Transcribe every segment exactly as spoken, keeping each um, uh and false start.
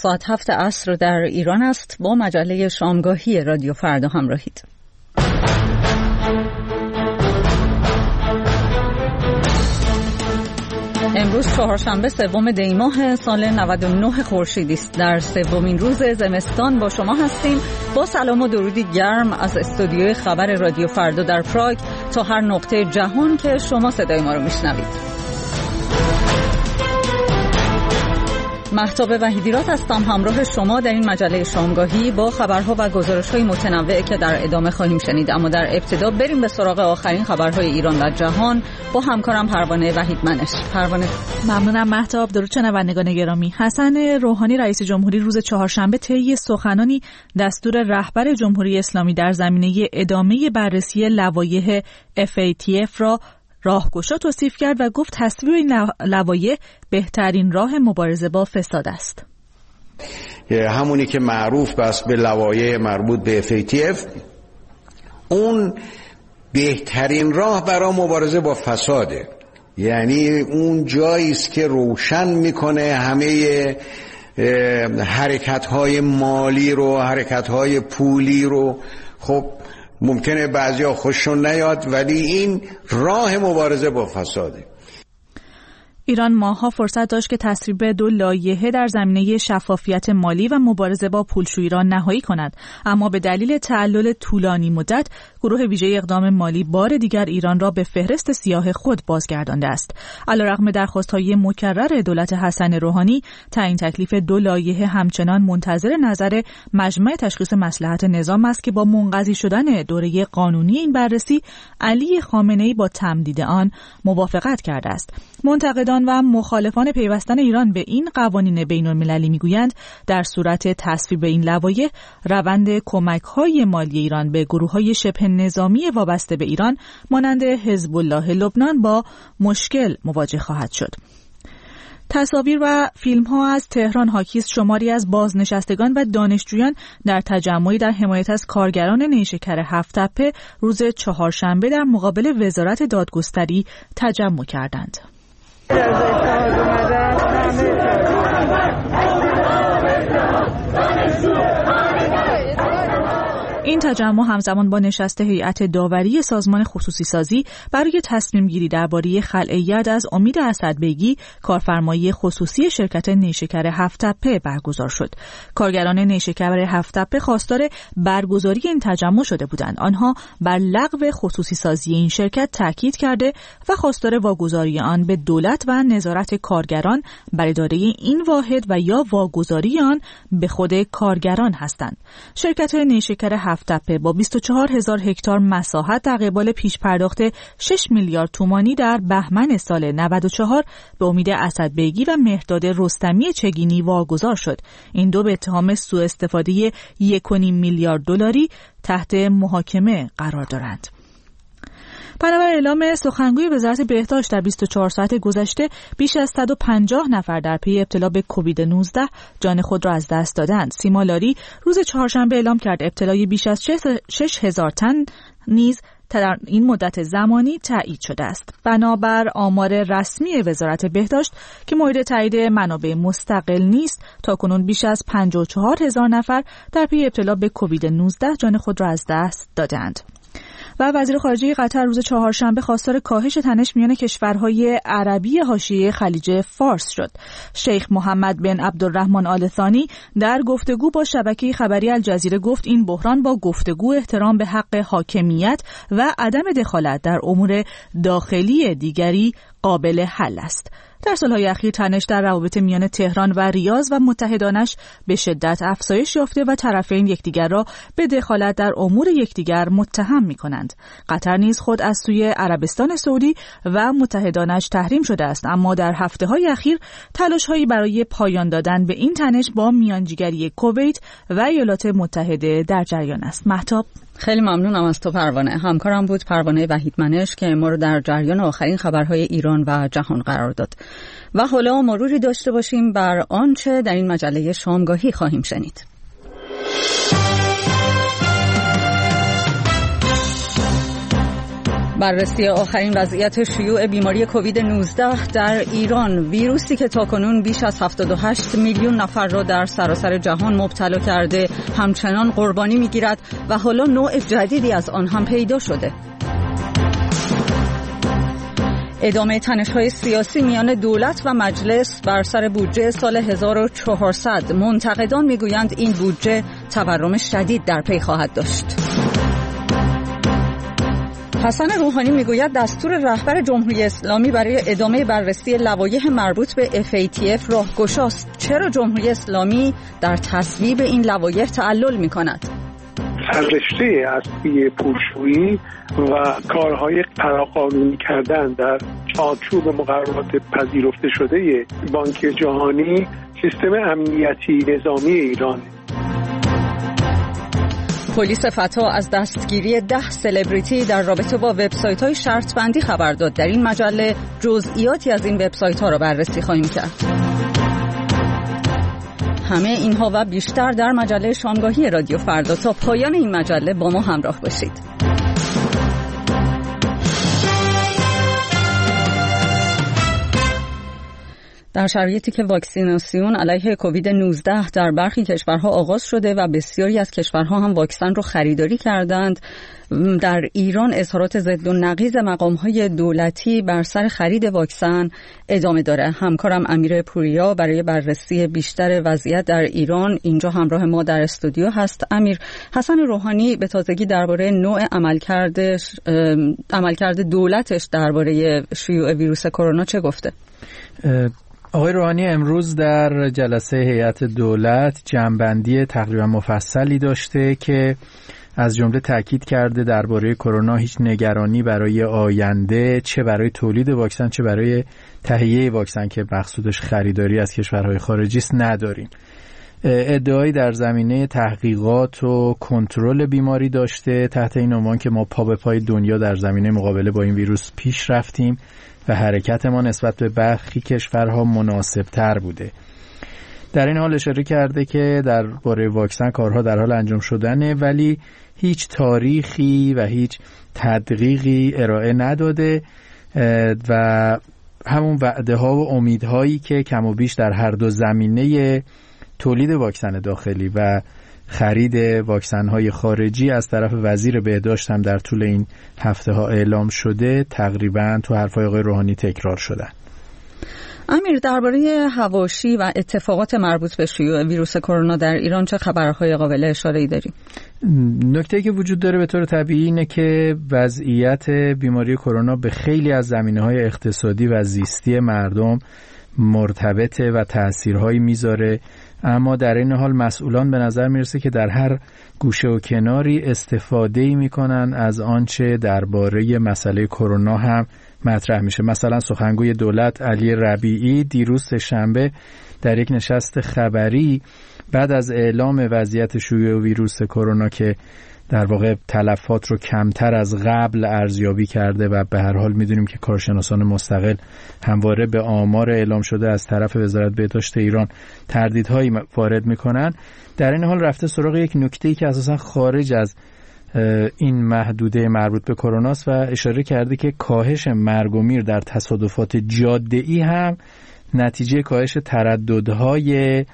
ساعت هفت عصر در ایران است. با مجله شامگاهی رادیو فردا همراهید. امروز چهارشنبه سوم دی ماه سال نود و نه خورشیدی است. در سومین روز زمستان با شما هستیم با سلام و درودی گرم از استودیوی خبر رادیو فردا در پراگ تا هر نقطه جهان که شما صدای ما رو میشنوید. مهتاب وحیدیرات هستم همراه شما در این مجله شامگاهی با خبرها و گزارش‌های متنوعی که در ادامه خواهیم شنید. اما در ابتدا بریم به سراغ آخرین خبرهای ایران و جهان با همکارم پروانه وحیدمنش. پروانه. ممنونم مهتاب. درود شنوندگان گرامی. حسن روحانی رئیس جمهوری روز چهارشنبه طی سخنانی دستور رهبر جمهوری اسلامی در زمینه ادامه بررسی لوایح اف ای تی اف را راهگشا توصیف کرد و گفت تصویب این لوایح بهترین راه مبارزه با فساد است. همونی که معروف بس به لوایح مربوط به اف ای تی اف، اون بهترین راه برای مبارزه با فساده. یعنی اون جایی است که روشن میکنه همه حرکت‌های مالی رو، حرکت‌های پولی رو. خب ممکنه بعضیا خوششون نیاد، ولی این راه مبارزه با فساده. ایران ماه‌ها فرصت داشت که تصویب دو لایحه در زمینه شفافیت مالی و مبارزه با پولشویی را نهایی کند، اما به دلیل تعلل طولانی مدت گروه ویژه اقدام مالی بار دیگر ایران را به فهرست سیاه خود بازگردانده است. علیرغم درخواست‌های مکرر دولت حسن روحانی، تعیین تکلیف دو لایحه همچنان منتظر نظر مجمع تشخیص مصلحت نظام است که با منقضی شدن دوره قانونی این بررسی علی خامنه‌ای با تمدید آن موافقت کرده است. منتقدان و مخالفان پیوستن ایران به این قوانین بین‌المللی میگویند در صورت تصویب این لوایح روند کمک‌های مالی ایران به گروه‌های شبه نظامی وابسته به ایران مانند حزب الله لبنان با مشکل مواجه خواهد شد. تصاویر و فیلم‌ها از تهران حاکی است شماری از بازنشستگان و دانشجویان در تجمعی در حمایت از کارگران نیشکر هفت‌تپه روز چهارشنبه در مقابل وزارت دادگستری تجمع کردند. این تجمع همزمان با نشست هیئت داوری سازمان خصوصی سازی برای تصمیم گیری درباره خلع ید از امید اسدبیگی کارفرمایی خصوصی شرکت نیشکر هفت‌تپه برگزار شد. کارگران نیشکر هفت‌تپه خواستار برگزاری این تجمع شده بودند. آنها بر لغو خصوصی سازی این شرکت تاکید کرده و خواستار واگذاری آن به دولت و نظارت کارگران بر اداره این واحد و یا واگذاری آن به خود کارگران هستند. شرکت نیشکر هفت‌تپه با بیست و چهار هزار هکتار مساحت در قبال پیش پرداخت شش میلیارد تومانی در بهمن سال نود و چهار به امید اسدبیگی و مهرداد رستمی چگینی واگذار شد. این دو به اتهام سوء استفاده یک و نیم میلیارد دلاری تحت محاکمه قرار دارند. بنابر اعلام سخنگوی وزارت بهداشت در بیست و چهار ساعت گذشته بیش از صد و پنجاه نفر در پی ابتلا به کووید نوزده جان خود را از دست دادند. سیما لاری روز چهارشنبه اعلام کرد ابتلای بیش از شش هزار تن نیز در این مدت زمانی تایید شده است. بنابر آمار رسمی وزارت بهداشت که مورد تایید منابع مستقل نیست، تاکنون بیش از پنجاه و چهار هزار نفر در پی ابتلا به کووید نوزده جان خود را از دست دادند. و وزیر خارجه قطر روز چهارشنبه خواستار کاهش تنش میان کشورهای عربی حاشیه خلیج فارس شد. شیخ محمد بن عبدالرحمن آل ثانی در گفتگو با شبکه خبری الجزیره گفت این بحران با گفتگو، احترام به حق حاکمیت و عدم دخالت در امور داخلی دیگری قابل حل است. در سالهای اخیر تنش در روابط میان تهران و ریاض و متحدانش به شدت افزایش یافته و طرفین یکدیگر را به دخالت در امور یکدیگر متهم می‌کنند. قطر نیز خود از سوی عربستان سعودی و متحدانش تحریم شده است، اما در هفته‌های اخیر تلاش‌هایی برای پایان دادن به این تنش با میانجیگری کویت و ایالات متحده در جریان است. مهتاب، خیلی ممنونم از تو پروانه. همکارم بود پروانه وحیدمنش که ما رو در جریان آخرین خبرهای ایران و جهان قرار داد. و حالا مروری داشته باشیم بر آنچه در این مجله شامگاهی خواهیم شنید. بررسی آخرین وضعیت شیوع بیماری کووید نوزده در ایران، ویروسی که تاکنون بیش از هفتاد و هشت میلیون نفر را در سراسر جهان مبتلا کرده همچنان قربانی میگیرد و حالا نوع جدیدی از آن هم پیدا شده. ادامه تنش‌های سیاسی میان دولت و مجلس بر سر بودجه سال هزار و چهارصد. منتقدان میگویند این بودجه تورم شدید در پی خواهد داشت. حسن روحانی میگوید دستور رهبر جمهوری اسلامی برای ادامه بررسی لوایح مربوط به اف ای تی اف راهگشاست. چرا جمهوری اسلامی در تصویب این لوایح تعلل میکند؟ سررشته اصلی پولشویی و کارهای فراقانونی کردن در چارچوب مقررات پذیرفته شده بانک جهانی سیستم امنیتی نظامی ایران. پلیس فتا از دستگیری ده سلبریتی در رابطه با وبسایت‌های شرط بندی خبر داد. در این مجله جزئیاتی از این وبسایت‌ها را بررسی خواهیم کرد. همه اینها و بیشتر در مجله شامگاهی رادیو فردا. تا پایان این مجله با ما همراه باشید. در شرایطی که واکسیناسیون علیه کووید نوزده در برخی کشورها آغاز شده و بسیاری از کشورها هم واکسن رو خریداری کردند، در ایران اظهارات ضد و نقیض مقام‌های دولتی بر سر خرید واکسن ادامه داره. همکارم امیر پوریا برای بررسی بیشتر وضعیت در ایران اینجا همراه ما در استودیو هست. امیر، حسن روحانی به تازگی درباره نوع عملکردش عملکرد دولتش درباره شیوع ویروس کرونا چه گفته؟ آقای روحانی امروز در جلسه هیئت دولت جمع‌بندی تقریبا مفصلی داشته که از جمله تاکید کرده درباره کرونا هیچ نگرانی برای آینده، چه برای تولید واکسن چه برای تهیه واکسن که مقصودش خریداری از کشورهای خارجی است نداریم. ادعایی در زمینه تحقیقات و کنترل بیماری داشته تحت این عنوان که ما پا به پای دنیا در زمینه مقابله با این ویروس پیش رفتیم و حرکت ما نسبت به برخی کشورها مناسب تر بوده. در این حال اشاره کرده که درباره واکسن کارها در حال انجام شدنه، ولی هیچ تاریخی و هیچ تدقیقی ارائه نداده و همون وعده ها و امیدهایی که کم و بیش در هر دو زمینه تولید واکسن داخلی و خرید واکسن های خارجی از طرف وزیر بهداشت هم در طول این هفته ها اعلام شده تقریبا تو حرفای آقای روحانی تکرار شدن. امیر، درباره حواشی و اتفاقات مربوط به شیوع ویروس کرونا در ایران چه خبرهای قابل اشاره‌ای داریم؟ نکته‌ای که وجود داره به طور طبیعی اینه که وضعیت بیماری کرونا به خیلی از زمینه‌های اقتصادی و زیستی مردم مرتبطه و تأثیرهایی میذاره، اما در این حال مسئولان به نظر میرسه که در هر گوشه و کناری استفاده‌ای میکنن از آنچه درباره مسئله کرونا هم مطرح میشه. مثلا سخنگوی دولت علی ربیعی دیروز شنبه در یک نشست خبری بعد از اعلام وضعیت شیوع ویروس کرونا که در واقع تلفات رو کمتر از قبل ارزیابی کرده و به هر حال میدونیم که کارشناسان مستقل همواره به آمار اعلام شده از طرف وزارت بهداشت ایران تردیدهایی وارد میکنن، در این حال رفته سراغ یک نکته‌ای که اساسا خارج از این محدوده مربوط به کرونا است و اشاره کرده که کاهش مرگ و میر در تصادفات جاده‌ای هم نتیجه کاهش ترددهای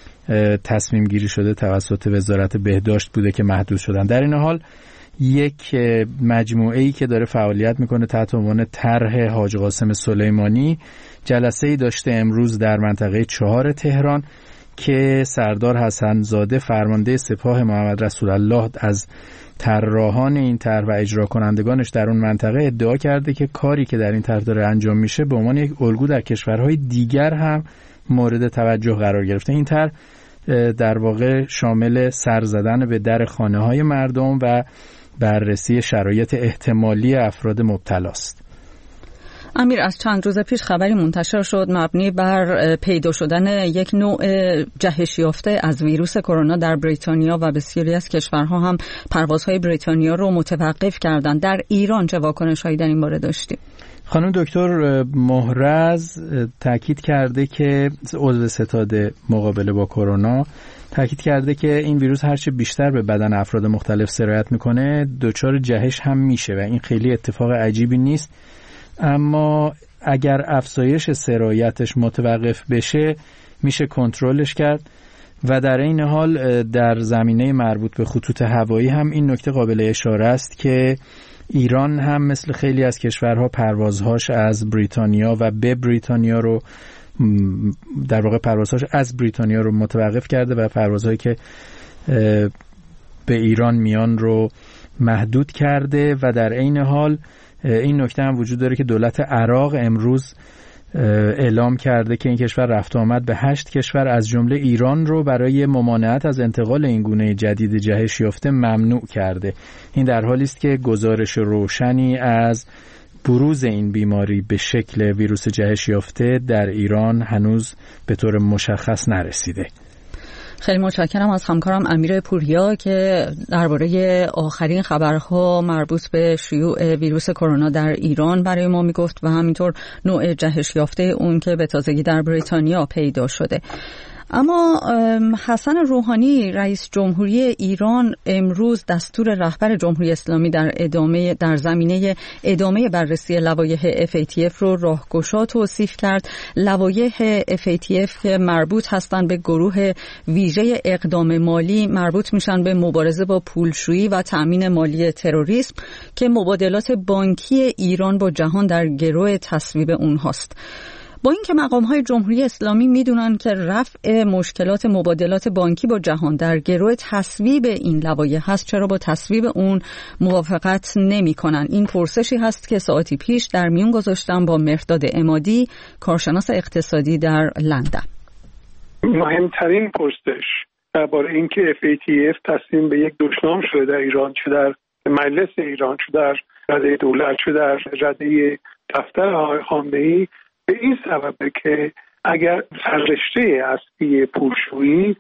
تصمیم گیری شده توسط وزارت بهداشت بوده که محدود شدن. در این حال یک مجموعه‌ای که داره فعالیت میکنه تحت عنوان طرح حاج قاسم سلیمانی جلسه‌ای داشته امروز در منطقه چهار تهران که سردار حسن زاده فرمانده سپاه محمد رسول الله از طراحان این طرح و اجرا کنندگانش در اون منطقه ادعا کرده که کاری که در این طرح داره انجام میشه به عنوان یک الگو در کشورهای دیگر هم مورد توجه قرار گرفته. این طرح در واقع شامل سر زدن به در خانه‌های مردم و بررسی شرایط احتمالی افراد مبتلا است. امیر، از چند روز پیش خبری منتشر شد مبنی بر پیدا شدن یک نوع جهش یافته از ویروس کرونا در بریتانیا و بسیاری از کشورها هم پروازهای بریتانیا رو متوقف کردند. در ایران چه واکنش‌هایی در این باره داشتیم؟ خانم دکتر محرز تاکید کرده که عضو ستاد مقابله با کرونا تاکید کرده که این ویروس هرچه بیشتر به بدن افراد مختلف سرایت میکنه دچار جهش هم میشه و این خیلی اتفاق عجیبی نیست، اما اگر افزایش سرایتش متوقف بشه میشه کنترلش کرد و در این حال در زمینه مربوط به خطوط هوایی هم این نکته قابل اشاره است که ایران هم مثل خیلی از کشورها پروازهاش از بریتانیا و به بریتانیا رو در واقع پروازهاش از بریتانیا رو متوقف کرده و پروازهایی که به ایران میان رو محدود کرده و در عین حال این نکته هم وجود داره که دولت عراق امروز اعلام کرده که این کشور رفت آمد به هشت کشور از جمله ایران رو برای ممانعت از انتقال این گونه جدید جهش یافته ممنوع کرده. این در حالی است که گزارش روشنی از بروز این بیماری به شکل ویروس جهش یافته در ایران هنوز به طور مشخص نرسیده. خیلی متشکرم از همکارم امیر پوریا که درباره آخرین خبرها مربوط به شیوع ویروس کرونا در ایران برای ما میگفت و همینطور نوع جهش یافته اون که به تازگی در بریتانیا پیدا شده. اما حسن روحانی رئیس جمهوری ایران امروز دستور رهبر جمهوری اسلامی در ادامه در زمینه ادامه بررسی لوایح اف ای تی اف رو راهگشا توصیف کرد. لوایح اف ای تی اف که مربوط هستند به گروه ویژه اقدام مالی مربوط میشن به مبارزه با پولشویی و تأمین مالی تروریسم که مبادلات بانکی ایران با جهان در گرو تصویب اونهاست. با اینکه مقام‌های جمهوری اسلامی میدونن که رفع مشکلات مبادلات بانکی با جهان در گرو تصویب این لوایح هست، چرا با تصویب اون موافقت نمی‌کنن؟ این پرسشی هست که ساعتی پیش در میون گذاشتم با مهرداد عمادی، کارشناس اقتصادی در لندن. مهمترین پرسش درباره اینکه اف ای تی اف تصمیم به یک دشنام شده در ایران، چه در مجلس ایران، چه در رده دولت، چه در رده دفتر آقای خامنه‌ای، به این سببه که اگر سررشته اصلی پولشویی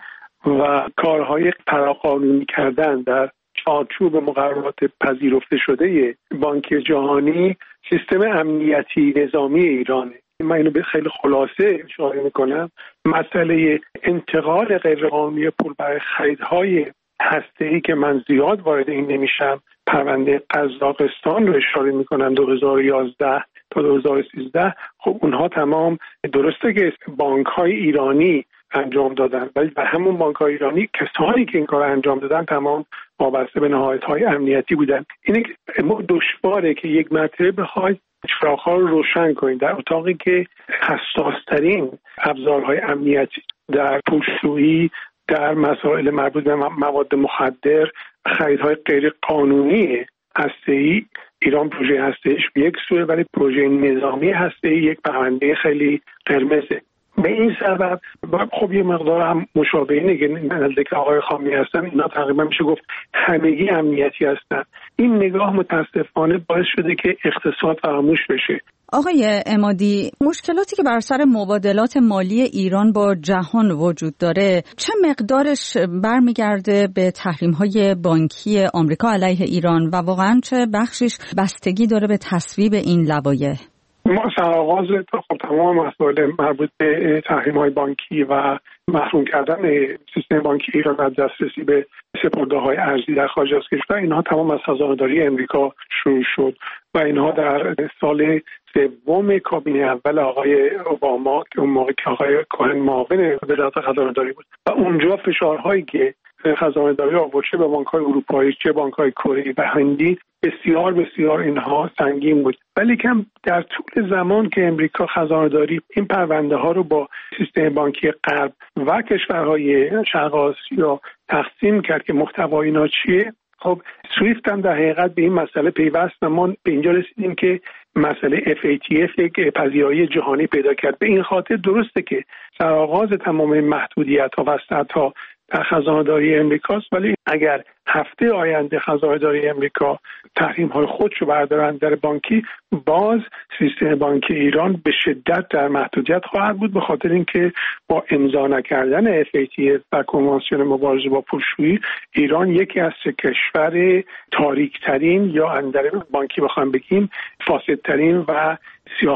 و کارهای فراقانونی کردن در چارچوب مقررات پذیرفته شده بانک جهانی سیستم امنیتی نظامی ایرانه. من اینو به خیلی خلاصه اشاره میکنم. مسئله انتقال غیرقانونی پول برای خریدهای هسته‌ای که من زیاد وارد این نمیشم، پرونده قزاقستان رو اشاره میکنم دو هزار و یازده تا دو هزار و سیزده. خب اونها تمام درسته که بانک‌های ایرانی انجام دادن، ولی به همون بانک‌های ایرانی کسانی که این کار انجام دادن تمام وابسته به نهادهای امنیتی بودن. اینه که دشواره که یک مرتبه بخواید چراغ‌ها رو روشن کنید در اتاقی که حساس‌ترین ابزارهای امنیتی در پولشویی، در مسائل مربوط به مواد مخدر، خریدهای غیر قانونی هسته‌ای. ایران پروژه هسته‌ایش یک سوه، ولی پروژه نظامی هسته‌ای یک پرونده خیلی قرمزه. به این سبب خب یه مقدار هم مشابه اینه که نزدیک آقای خامنه‌ای هستن، اینا تقریبا میشه گفت همگی امنیتی هستن. این نگاه متاسفانه باعث شده که اقتصاد فراموش بشه. آقای عمادی، مشکلاتی که بر سر مبادلات مالی ایران با جهان وجود داره چه مقدارش برمیگرده به تحریم‌های بانکی آمریکا علیه ایران و واقعاً چه بخشش بستگی داره به تصویب این لوایح؟ ما سرآغاز خب تمام مسائل مربوط به تحریم‌های بانکی و محروم کردن سیستم بانکی ایران از دسترسی به سپرده‌های ارزی در خارج از کشور، اینها تمام از خزانه‌داری امریکا شروع شد و اینها در سال سوم کابینه اول آقای اوباما که اون موقع که آقای کوهن معاون وزارت خزانه‌داری بود و اونجا فشارهایی که خزانه‌داری آورد چه به بانک‌های اروپایی چه بانک‌های کره و هندی بسیار بسیار اینها سنگین بود. ولی کم در طول زمان که امریکا خزانه‌داری این پرونده ها رو با سیستم بانکی غرب و کشورهای شرق آسیا تقسیم کرد که محتوای اینا چیه، خب سویفت هم در حقیقت به این مسئله پیوست و ما به اینجا رسیدیم که مسئله اف ای تی اف یک پذیرایی جهانی پیدا کرد. به این خاطر درسته که سرآغاز تمام محدودیت‌ها و سدها در خزانه‌داری امریکاست، ولی اگر هفته آینده خزانه‌داری امریکا تحریم‌های خودش رو بردارن در بانکی، باز سیستم بانکی ایران به شدت در محدودیت خواهد بود، به خاطر اینکه با امضا نکردن اف ای تی اف و کنوانسیون مبارزه با پولشویی، ایران یکی از سه کشور تاریک‌ترین یا اندر بانکی بخوام بگیم فاسدترین و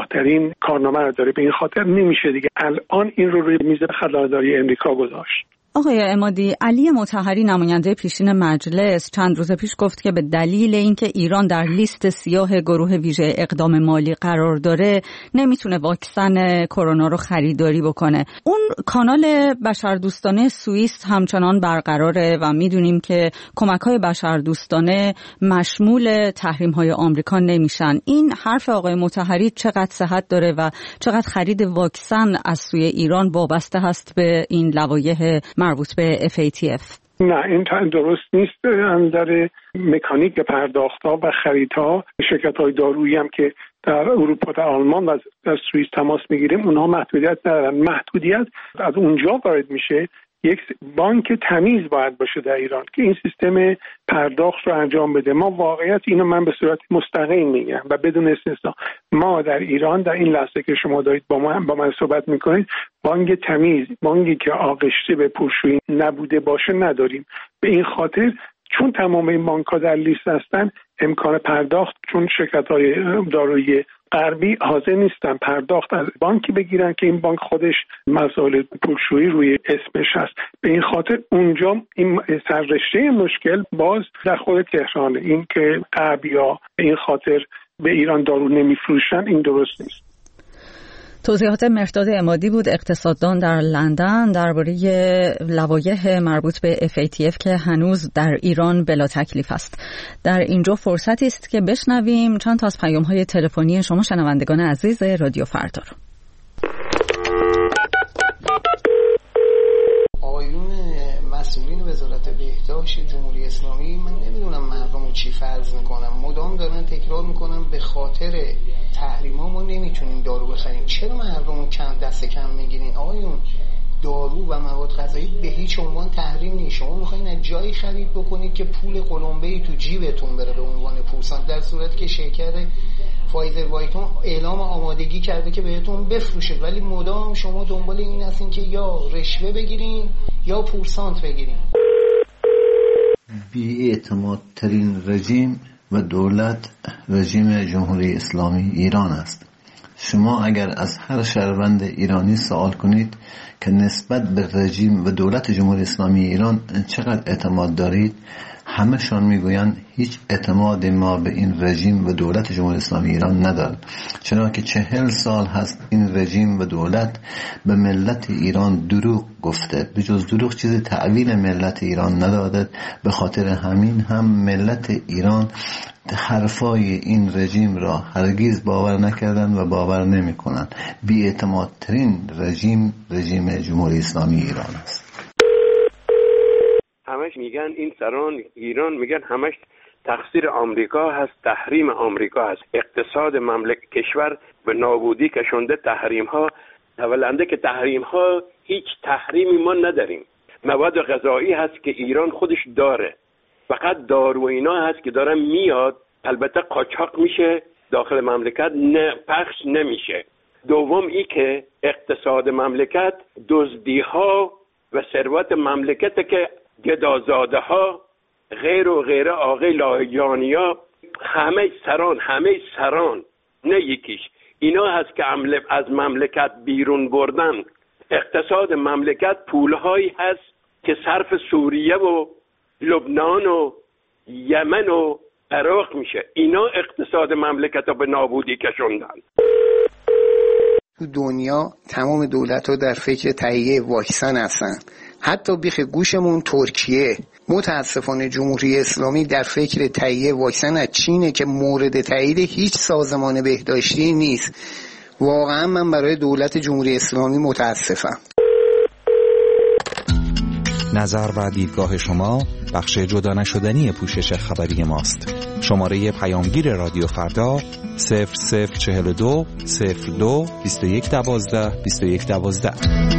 سیاه‌ترین کارنامه رو داره. به این خاطر نمیشه دیگه الان این رو روی میز خزانه‌داری امریکا گذاشت. آقای عمادی، علی مطهری نماینده پیشین مجلس چند روز پیش گفت که به دلیل اینکه ایران در لیست سیاه گروه ویژه اقدام مالی قرار داره نمیتونه واکسن کرونا رو خریداری بکنه. اون کانال بشردوستانه سوئیس همچنان برقراره و میدونیم که کمک‌های بشردوستانه مشمول تحریم‌های آمریکا نمیشن. این حرف آقای مطهری چقدر صحت داره و چقدر خرید واکسن از سوی ایران وابسته هست به این لوایح مربوط به اف ای تی اف؟ نه، این درست نیست. در مکانیک پرداخت‌ها و خریدها شرکت‌های دارویی هم که در اروپا، در آلمان و در سوئیس تماس می‌گیریم، اونها محدودیت ندارن. محدودیت از اونجا وارد میشه یک بانک تمیز باید باشه در ایران که این سیستم پرداخت رو انجام بده. ما واقعیت اینو من به صورت مستقیم میگم و بدون استثنا، ما در ایران در این لحظه که شما دارید با من با من صحبت میکنید، بانک تمیز، بانکی که آغشته به پولشویی نبوده باشه نداریم. به این خاطر چون تمام این بانک‌ها در لیست هستن، امکان پرداخت، چون شرکت‌های دارویی غربی حاضر نیستن پرداخت از بانکی بگیرن که این بانک خودش مسائل پولشویی روی اسمش هست. به این خاطر اونجا این سررشته مشکل باز در خود تهرانه. این که غربی‌ها به این خاطر به ایران دارو نمیفروشن، این درست نیست. توضیحات مرداد عمادی بود، اقتصاددان در لندن، درباره لوایح مربوط به اف ای تی اف که هنوز در ایران بلا تکلیف است. در اینجا فرصتی است که بشنویم چند تا از پیام‌های تلفنی شما شنوندگان عزیز رادیو فردا رو. آقایون مسئولین وزارت بهداشت جمهوری اسلامی، من نمیدونم مردم رو چی فرض میکنم، مدام دارن تکرار میکنم به خاطر تحریما ما نمیتونیم دارو بخریم. چرا مردم رو کم دست کم میگیرین؟ آقایون، دارو و مواد غذایی به هیچ عنوان تحریم نیست. شما میخواین از جایی خرید بکنید که پول قلمبه‌ای تو جیبتون بره به عنوان پورسانت، در صورتی که شرکت فایزر وایتون اعلام آمادگی کرده که بهتون بفروشه، ولی مدام شما دنبال این هستین که یا رشوه بگیرین یا پورسانت بگیرین. بی‌اعتماد ترین رژیم و دولت رژیم جمهوری اسلامی ایران است. شما اگر از هر شهروند ایرانی سوال کنید که نسبت به رژیم و دولت جمهوری اسلامی ایران چقدر اعتماد دارید، همشان میگویند هیچ اعتماد ما به این رژیم و دولت جمهوری اسلامی ایران ندارد، چرا که چهل سال هست این رژیم و دولت به ملت ایران دروغ گفته، به جز دروغ چیزی تحویل ملت ایران نداده. به خاطر همین هم ملت ایران حرفای این رژیم را هرگز باور نکردند و باور نمی کنند. بی‌اعتمادترین رژیم رژیم جمهوری اسلامی ایران است. همش میگن این سران ایران میگن همش تقصیر آمریکا هست، تحریم آمریکا هست، اقتصاد مملک کشور به نابودی کشونده تحریم ها. اولنده که تحریم ها هیچ تحریمی ما نداریم. مواد غذایی هست که ایران خودش داره، فقط دارو اینا هست که داره میاد، البته قاچاق میشه داخل مملکت، نه پخش نمیشه. دوم ای که اقتصاد مملکت دزدی ها و ثروت مملکت که گدازاده ها غیر و غیر آقای لاهیجانیا، همه سران همه سران نه یکیش، اینا هست که از مملکت بیرون بردن. اقتصاد مملکت پولهایی هست که صرف سوریه و لبنان و یمن و عراق میشه. اینا اقتصاد مملکت رو به نابودی کشوندن. تو دنیا تمام دولت ها در فکر تهیه واکسن هستن، حتی بیخ گوشمون ترکیه. متاسفانه جمهوری اسلامی در فکر تهیه واکسن از چینه که مورد تایید هیچ سازمان بهداشتی نیست. واقعا من برای دولت جمهوری اسلامی متاسفم. نظر و دیدگاه شما بخش جدا نشدنی پوشش خبری ماست. شماره پیامگیر رادیو فردا صفر صفر چهل و دو صفر دو بیست و یک دوازده بیست و یک دوازده.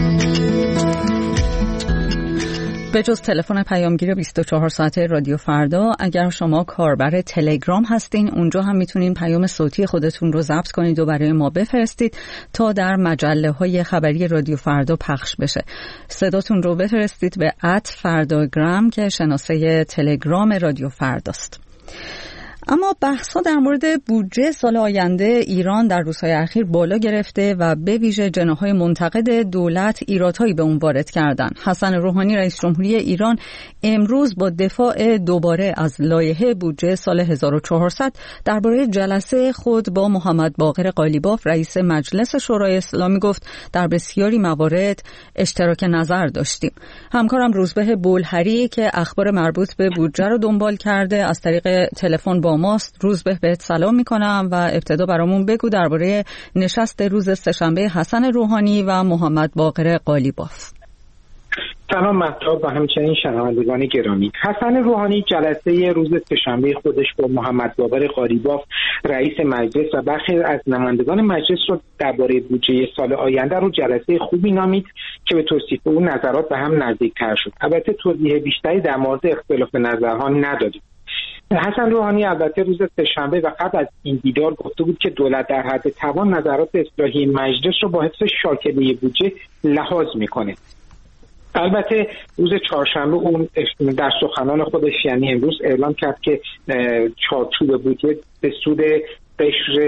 به جز تلفن پیامگیر بیست و چهار ساعته رادیو فردا، اگر شما کاربر تلگرام هستین، اونجا هم میتونین پیام صوتی خودتون رو ضبط کنید و برای ما بفرستید تا در مجله های خبری رادیو فردا پخش بشه. صداتون رو بفرستید به ات فرداگرام که شناسه تلگرام رادیو فرداست. اما بحث‌ها در مورد بودجه سال آینده ایران در روزهای اخیر بالا گرفته و به ویژه جناح‌های منتقد دولت ایرادهایی به اون وارد کردند. حسن روحانی رئیس جمهوری ایران امروز با دفاع دوباره از لایحه بودجه سال هزار و چهارصد درباره جلسه خود با محمد باقر قالیباف رئیس مجلس شورای اسلامی گفت در بسیاری موارد اشتراک نظر داشتیم. همکارم روزبه بولهری که اخبار مربوط به بودجه رو دنبال کرده از طریق تلفن با ماست. روزبه بهت سلام میکنم و ابتدا برامون بگو درباره نشست روز سه‌شنبه حسن روحانی و محمد باقر قالیباف. سلام مهتاب و همچنین شنوندگان گرامی. حسن روحانی جلسه روز سه‌شنبه خودش با محمد باقر قالیباف رئیس مجلس و برخی از نمایندگان مجلس رو درباره بودجه سال آینده رو جلسه خوبی نامید که به توصیف او نظرات به هم نزدیک‌تر شد. البته توضیح بیشتری در مورد اختلاف نظرها ندادیم. حسن روحانی البته روز سه‌شنبه و قبل از این دیدار گفته بود که دولت در حد توان نظرات اصلاحی مجلس رو با حفظ شاکله بودجه لحاظ میکنه. البته روز چهارشنبه اون در سخنان خودش یعنی امروز اعلام کرد که چارچوب بودجه به سود قشر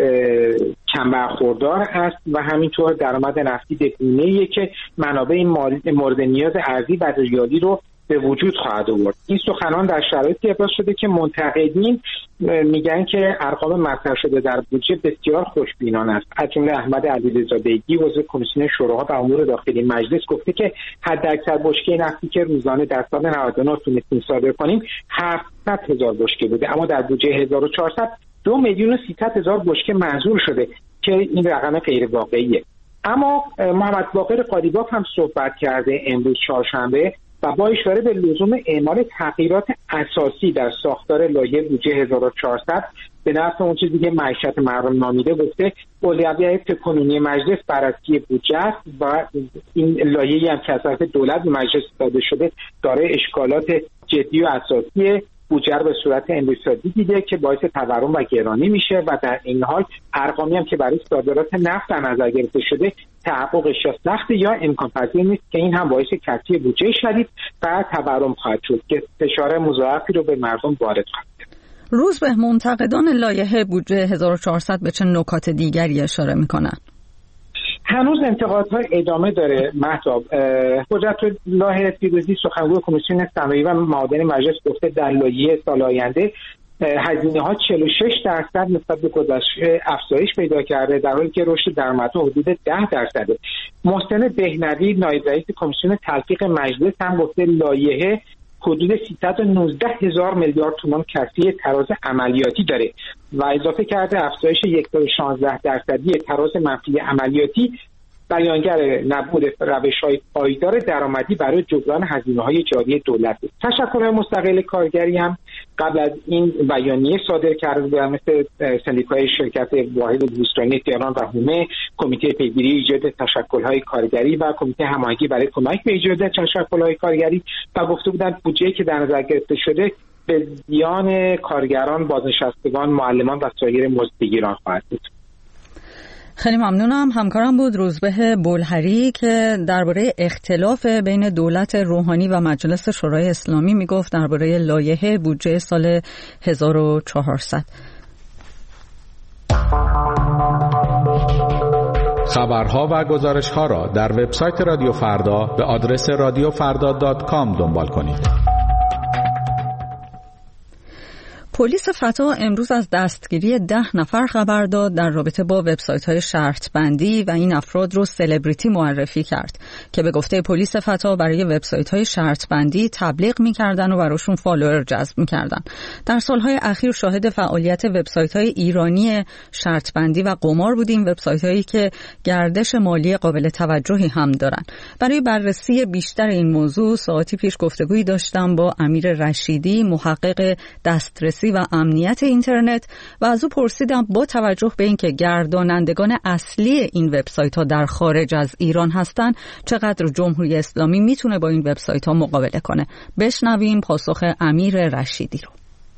کم برخوردار است و همینطور درآمد نفتی به گونه‌ایه که منابع مورد نیاز ارزی و ریالی رو به وجود خواهد آورد. این سخنان در شرایطی ابراز شده که منتقدین میگن که ارقام مطرح شده در بودجه بسیار خوشبینانه است. از جمله احمد علیرضا بیگی عضو کمیسیون شوراها و امور داخلی مجلس گفته که حداکثر بشکه نفتی که روزانه در سال نود و نه تونستیم صادر کنیم هفتصد هزار بشکه بوده، اما در بودجه هزار و چهارصد دو میلیون و سیصد هزار بشکه منظور شده که این رقم غیر واقعیه. اما محمد باقر قالیباف هم صحبت کرده امروز چهارشنبه و با اشاره به لزوم اعمال تغییرات اساسی در ساختار لایحه بودجه هزار و چهارصد به نفع اون چیزی که معیشت مردم نامیده گفته اولویت کنونی مجلس بررسی بودجه است و این لایحه‌ای هم که از طرف دولت به مجلس داده شده دارای اشکالات جدی و اساسی بودجه به صورت انبساطی دیده که باعث تورم و گرانی میشه و در این حال ارقامی هم که برای صادرات نفت در نظر گرفته شده تحققش سخت یا امکان پذیر نیست که این هم باعث کسری بودجه شدید و تورم خواهد شد که فشار مضاعفی رو به مردم وارد خواهد کرد. روز به منتقدان لایحه بودجه هزار و چهارصد به چه نکات دیگری اشاره میکنن؟ هنوز انتقادها ادامه داره مهتاب. حجت‌الله فیروزی سخنگوی کمیسیون صنایع و معادن مجلس گفته در لایحه سال آینده هزینه‌ها چهل و شش درصد نسبت به گذشته افزایش پیدا کرده در حالی که رشد درآمدها حدود ده درصده. محسن بهنوی نایب رئیس کمیسیون تلفیق مجلس هم گفته لایحه حدود سیصد و نوزده هزار میلیارد تومان کسری تراز عملیاتی داره و اضافه کرده افزایش صد و شانزده درصدی تراز منفی عملیاتی بیانگر نبود روش‌های پایدار درآمدی برای جبران هزینه‌های جاری دولت است. تشکل‌های مستقل کارگری هم قبل از این بیانیه صادر کرده بودند مثل سندیکای شرکت واحد بوستانی تهران و هومه، کمیته پیگیری ایجاد تشکل‌های کارگری و کمیته هماهنگی برای کمک به ایجاد تشکل‌های کارگری و گفته بودند بودجه‌ای که در نظر گرفته شده به زیان کارگران، بازنشستگان، معلمان و سایر مزدگیران خواهد بود. خیلی ممنونم. همکارم بود روزبه بولهری که درباره اختلاف بین دولت روحانی و مجلس شورای اسلامی میگفت درباره لایحه بودجه سال هزار و چهارصد. خبرها و گزارش‌ها را در وبسایت رادیو فردا به آدرس رادیو فردا دات کام دنبال کنید. پلیس فتا امروز از دستگیری ده نفر خبر داد در رابطه با وبسایت‌های شرط بندی و این افراد رو سلبریتی معرفی کرد که به گفته پلیس فتا برای وبسایت‌های شرط بندی تبلیغ می‌کردن و براشون فالوور جذب می‌کردن. در سال‌های اخیر شاهد فعالیت وبسایت‌های ایرانی شرط بندی و قمار بودیم، وبسایت‌هایی که گردش مالی قابل توجهی هم دارن. برای بررسی بیشتر این موضوع ساعتی پیش گفتگویی داشتم با امیر رشیدی، محقق دسترسی و امنیت اینترنت و از او پرسیدم با توجه به اینکه گردانندگان اصلی این وبسایت ها در خارج از ایران هستند چقدر جمهوری اسلامی میتونه با این وبسایت ها مقابله کنه. بشنویم پاسخ امیر رشیدی رو.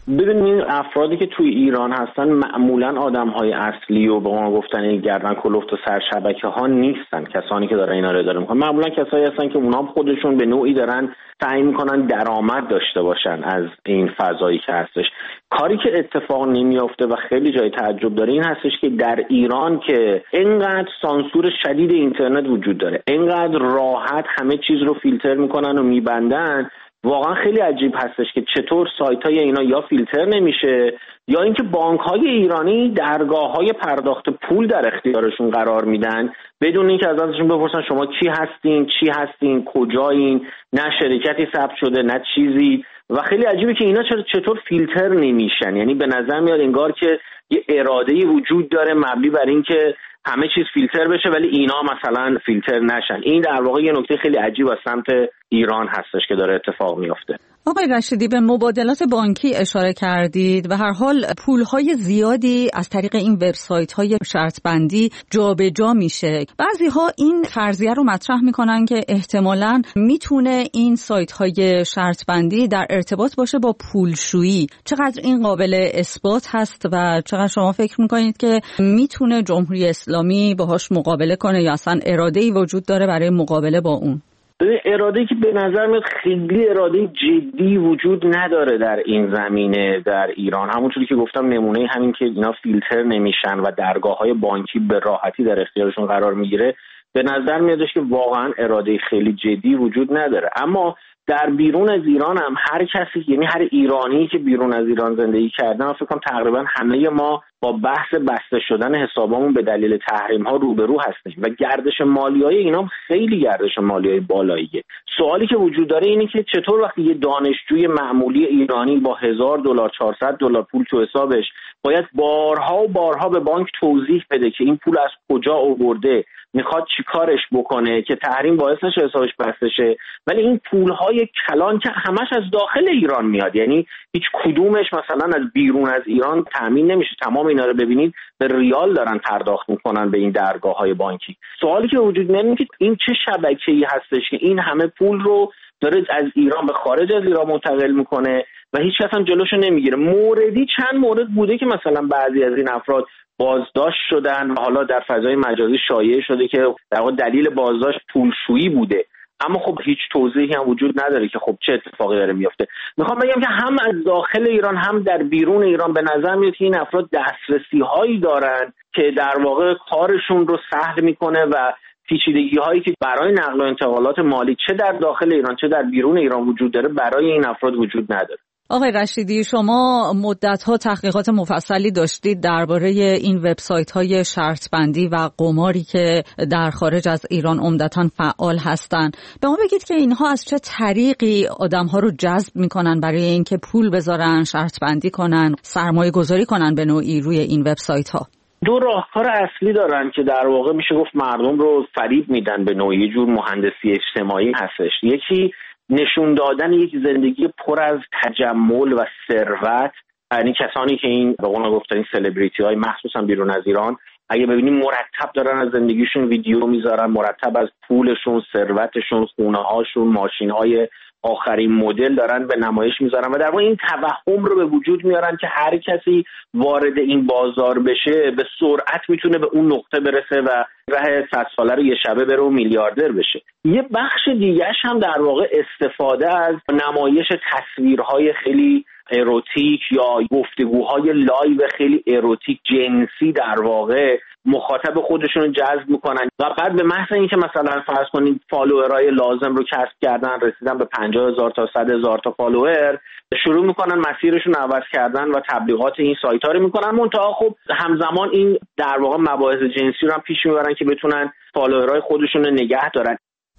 ببینید افرادی که توی ایران هستن معمولا آدم‌های اصلی و به ما گفتن گردن کلفت و سرشبکه‌ها نیستن. کسانی که دارن اینا رو اداره می‌کنن معمولا کسایی هستن که اونها خودشون به نوعی دارن سعی می‌کنن درآمد داشته باشن از این فضایی که هستش. کاری که اتفاق نمیافته و خیلی جای تعجب داره این هستش که در ایران که اینقدر سانسور شدید اینترنت وجود داره، اینقدر راحت همه چیز رو فیلتر می‌کنن و می‌بندن، واقعا خیلی عجیب هستش که چطور سایت‌های اینا یا فیلتر نمیشه یا اینکه بانک‌های ایرانی درگاه‌های پرداخت پول در اختیارشون قرار میدن بدون اینکه از ازشون بپرسن شما کی هستین، چی هستین، کجایین، نه شرکتی ثبت شده نه چیزی. و خیلی عجیبه که اینا چطور فیلتر نمیشن. یعنی به نظر میاد انگار که یه اراده‌ای وجود داره مبنی بر اینکه همه چیز فیلتر بشه ولی اینا مثلا فیلتر نشن. این در واقع یه نکته خیلی عجیب از سمت ایران هستش که داره اتفاق میفته. آقای رشیدی به مبادلات بانکی اشاره کردید و هر حال پولهای زیادی از طریق این وبسایت‌های شرط بندی جابجا میشه. بعضی‌ها این فرضیه رو مطرح میکنن که احتمالاً میتونه این سایت‌های شرط بندی در ارتباط باشه با پولشویی. چقدر این قابل اثبات هست و چقدر شما فکر میکنید که میتونه جمهوری اسلامی باهاش مقابله کنه یا اصلا اراده‌ای وجود داره برای مقابله با اون؟ اراده‌ای که به نظر میاد خیلی اراده جدی وجود نداره در این زمینه در ایران. همونطوری که گفتم نمونه همین که اینا فیلتر نمیشن و درگاه‌های بانکی به راحتی در اختیارشون قرار میگیره به نظر میادش که واقعا اراده خیلی جدی وجود نداره. اما در بیرون از ایران هم هر کسی، یعنی هر ایرانی که بیرون از ایران زندگی کرده، فکر کنم تقریبا همه ما با بحث بسته شدن حسابمون به دلیل تحریم ها روبرو هستیم و گردش مالیای اینا خیلی گردش مالیای بالاییه. سوالی که وجود داره اینه که چطور وقتی یه دانشجوی معمولی ایرانی با هزار دلار چهارصد دلار پول تو حسابش باید بارها و بارها به بانک توضیح بده که این پول از کجا آورده، میخواد چیکارش بکنه که تحریم باعث نشه حسابش بسته شه، ولی این پولهای کلان که همش از داخل ایران میاد، یعنی هیچ کدومش مثلا از بیرون از ایران تامین نمیشه. تمام اینا رو ببینید به ریال دارن پرداخت میکنن به این درگاه‌های بانکی. سوالی که وجود میاد اینه که این چه شبکه‌ای هستش که این همه پول رو داره از ایران به خارج از ایران منتقل میکنه و هیچ کس هم جلوشو نمیگیره. موردی چند مورد بوده که مثلا بعضی از این افراد بازداشت شدن و حالا در فضای مجازی شایع شده که در واقع دلیل بازداشت پولشویی بوده، اما خب هیچ توضیحی هم وجود نداره که خب چه اتفاقی داره میفته. میخوام بگم که هم از داخل ایران هم در بیرون ایران به نظر میاد که این افراد دسترسی هایی دارن که در واقع کارشون رو سهل میکنه و پیچیدگی هایی که برای نقل و انتقالات مالی چه در داخل ایران چه در بیرون ایران وجود داره برای این افراد وجود نداره. آقای رشیدی، شما مدت‌ها تحقیقات مفصلی داشتید درباره این وبسایت‌های شرط بندی و قماری که در خارج از ایران عمدتاً فعال هستند. به ما بگید که اینها از چه طریقی آدم‌ها رو جذب می‌کنن برای اینکه پول بذارن، شرط بندی کنن، سرمایه گذاری کنن به نوعی روی این وبسایت‌ها؟ دو راهکار اصلی دارن که در واقع میشه گفت مردم رو فریب میدن به نوعی، جور مهندسی اجتماعی هستش. یکی نشون دادن یک زندگی پر از تجمل و ثروت، یعنی کسانی که این به قول گفتن سلبریتی های مخصوصا بیرون از ایران اگه ببینیم مرتب دارن از زندگیشون ویدیو میذارن، مرتب از پولشون، ثروتشون، خونه هاشون، ماشین های آخرین مدل دارن به نمایش میذارن و در واقع این توهم رو به وجود میارن که هر کسی وارد این بازار بشه به سرعت میتونه به اون نقطه برسه و راه صد ساله رو یه شبه بره و میلیاردر بشه. یه بخش دیگه‌اش هم در واقع استفاده از نمایش تصویرهای خیلی اروتیک یا گفتگوهای لایو خیلی اروتیک جنسی در واقع مخاطب خودشون رو جذب میکنن و بعد به محض اینکه مثلا فرض کنید فالوورای لازم رو کسب کردن، رسیدن به پنجاه هزار تا صد هزار تا فالوور، شروع میکنن مسیرشون عوض کردن و تبلیغات این سایت ها رو میکنن. منتها خب همزمان این در واقع مباحث جنسی رو هم پیش میبرن که بتونن فالوورای خودشون رو نگه دارن.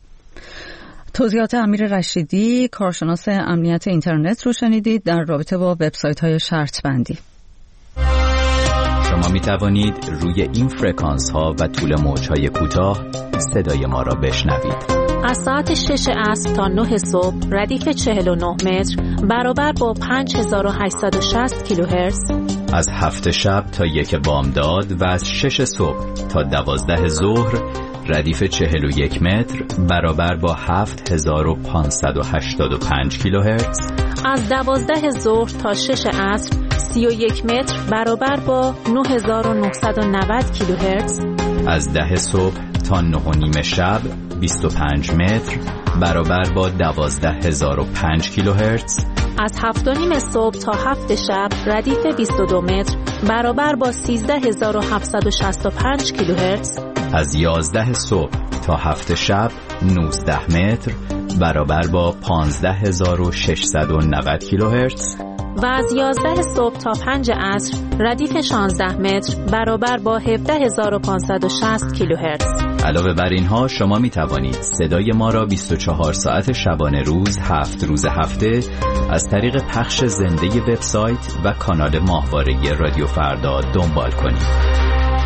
توضیحات امیر رشیدی، کارشناس امنیت اینترنت رو شنیدید در رابطه با وبسایت‌های شرط بندی. شما می توانید روی این فرکانس ها و طول موج های کوتاه صدای ما را بشنوید. از ساعت شش عصر تا نه صبح ردیف چهل و نه متر برابر با پنج هزار و هشتصد و شصت کیلوهرتز. از هفت شب تا یک بامداد و از شش صبح تا دوازده ظهر ردیف چهل و یک متر برابر با هفت هزار و پانصد و هشتاد و پنج کیلوهرتز. از دوازده ظهر تا شش عصر سی و یک متر برابر با نه هزار و نهصد و نود کیلوهرتز. از ده صبح تا نه و نیم شب بیست و پنج متر برابر با دوازده هزار و پنج کیلوهرتز. از هفت و نیم صبح تا هفت شب ردیف بیست و دو متر برابر با سیزده هزار و هفتصد و شصت و پنج کیلوهرتز. از یازده صبح تا هفت شب نوزده متر برابر با پانزده هزار و ششصد و نود کیلوهرتز. و از یازده صبح تا پنج عصر ردیف شانزده متر برابر با هفده هزار و پانصد و شصت کیلوهرتز. علاوه بر اینها شما می توانید صدای ما را بیست و چهار ساعت شبانه روز هفت روز هفته از طریق پخش زنده وبسایت و کانال ماهواره رادیو فردا دنبال کنید.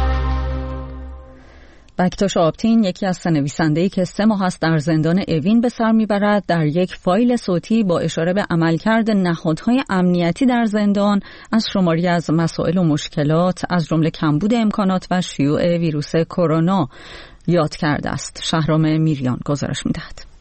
بکتاش آپتین یکی از سه نویسنده‌ای که سه ماه است در زندان اوین به سر میبرد، در یک فایل صوتی با اشاره به عملکرد نهادهای امنیتی در زندان از شماری از مسائل و مشکلات از جمله کمبود امکانات و شیوع ویروس کرونا یاد کرده است. شهرام میریان گزارش میدهد.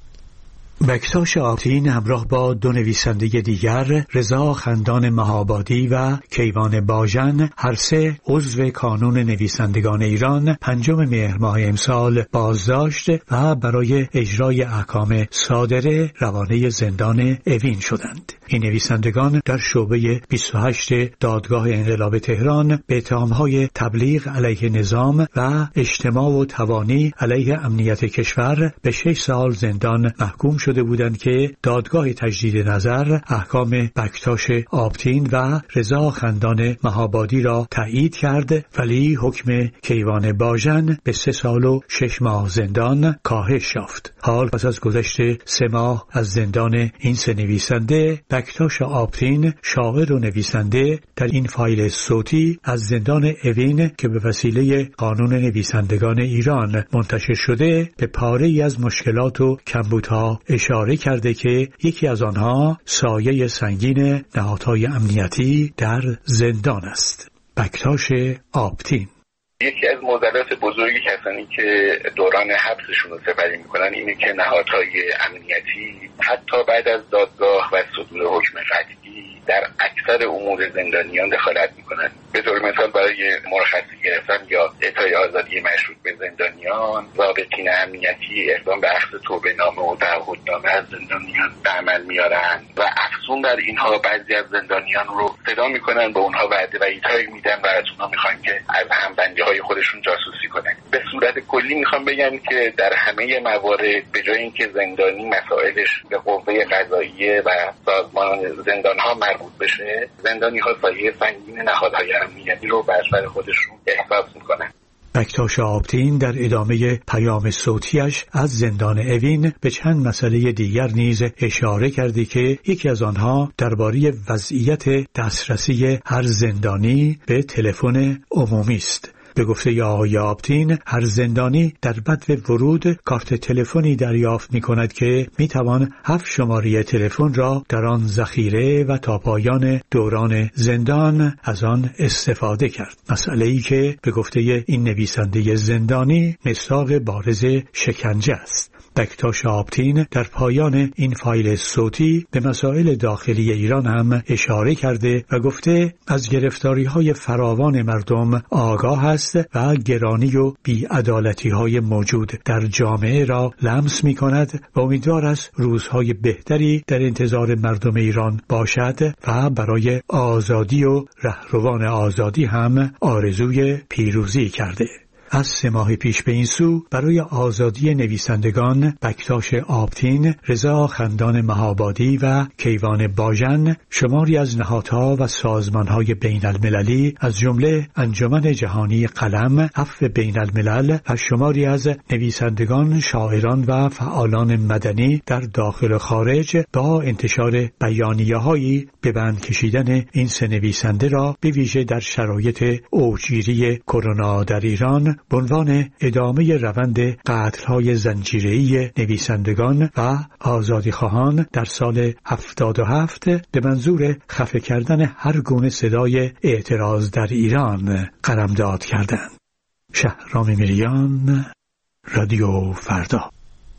بکتاش آپتین همراه با دو نویسنده دیگر، رضا خندان مهابادی و کیوان باژن، هر سه عضو کانون نویسندگان ایران، پنجم مهر ماه امسال بازداشت و برای اجرای احکام صادره روانه زندان اوین شدند. این نویسندگان در شعبه بیست و هشت دادگاه انقلاب تهران به اتهامهای تبلیغ علیه نظام و اجتماع و توانی علیه امنیت کشور به شش سال زندان محکوم شده بودند که دادگاه تجدید نظر احکام بکتاش آپتین و رضا خندان مهابادی را تایید کرد، ولی حکم کیوان باژن به سه سال و شش ماه زندان کاهش یافت. حال پس از گذشت سه ماه از زندان این سه نویسنده، بکتاش آپتین شاعر و نویسنده در این فایل صوتی از زندان اوین که به وسیله قانون نویسندگان ایران منتشر شده به پاره‌ای از مشکلات و کمبودها اشاره کرده که یکی از آنها سایه سنگین نهادهای امنیتی در زندان است. بکتاش آپتین: یکی از معضلات بزرگی کسانی که دوران حبسشون رو سپری میکنن اینه که نهادهای امنیتی حتی بعد از دادگاه و صدور حکم قطعی در اکثر امور زندانیان دخالت میکنن. به طور مثال برای مرخصی گرفتن یا اعطای آزادی مشروط به زندانیان، ضابطین امنیتی اقدام به اخذ توبه نامه و تعهدنامه از زندانیان به عمل میارن و افزون بر اینها بعضی از زندانیان رو صدا میکنن، به اونها وعده و ایتایی میدن و از اونها میخوان که از همبندی های خودشون جاسوسی کنن. به صورت کلی میخوام بگم که در همه موارد به جای اینکه زندانی مسائلش به قوه قضاییه و سازمان زندان ها مربوط بشه، زندانی ها سایه سنگین نهادهای امنیتی رو بر سر خودشون احساس میکنن. بکتاش آپتین در ادامه پیام صوتیش از زندان اوین به چند مسئله دیگر نیز اشاره کرده که یکی از آنها درباره وضعیت دسترسی هر زندانی به تلفن عمومی است. به گفته آقای آپتین، هر زندانی در بدو ورود کارت تلفنی دریافت می کند که می توان هفت شماره تلفن را در آن ذخیره و تا پایان دوران زندان از آن استفاده کرد. مسئله‌ای که به گفته این نویسنده زندانی مصداق بارز شکنجه است. بکتاش آپتین در پایان این فایل صوتی به مسائل داخلی ایران هم اشاره کرده و گفته از گرفتاری‌های فراوان مردم آگاه است و گرانی و بی‌عدالتی‌های موجود در جامعه را لمس می‌کند و امیدوار است روزهای بهتری در انتظار مردم ایران باشد و برای آزادی و رهروان آزادی هم آرزوی پیروزی کرده. از سه ماه پیش به این سو برای آزادی نویسندگان بکتاش آپتین، رضا خندان مهابادی و کیوان باژن شماری از نهادها و سازمانهای بین المللی از جمله انجمن جهانی قلم، عفو بین الملل و شماری از نویسندگان، شاعران و فعالان مدنی در داخل و خارج با انتشار بیانیه‌هایی به بند کشیدن این سه نویسنده را به ویژه در شرایط اوجگیری کرونا در ایران به عنوان ادامه روند قتل‌های زنجیره‌ای نویسندگان و آزادیخواهان در سال هفتاد و هفت به منظور خفه کردن هر گونه صدای اعتراض در ایران قلمداد کردند. شهرام میریان، رادیو فردا.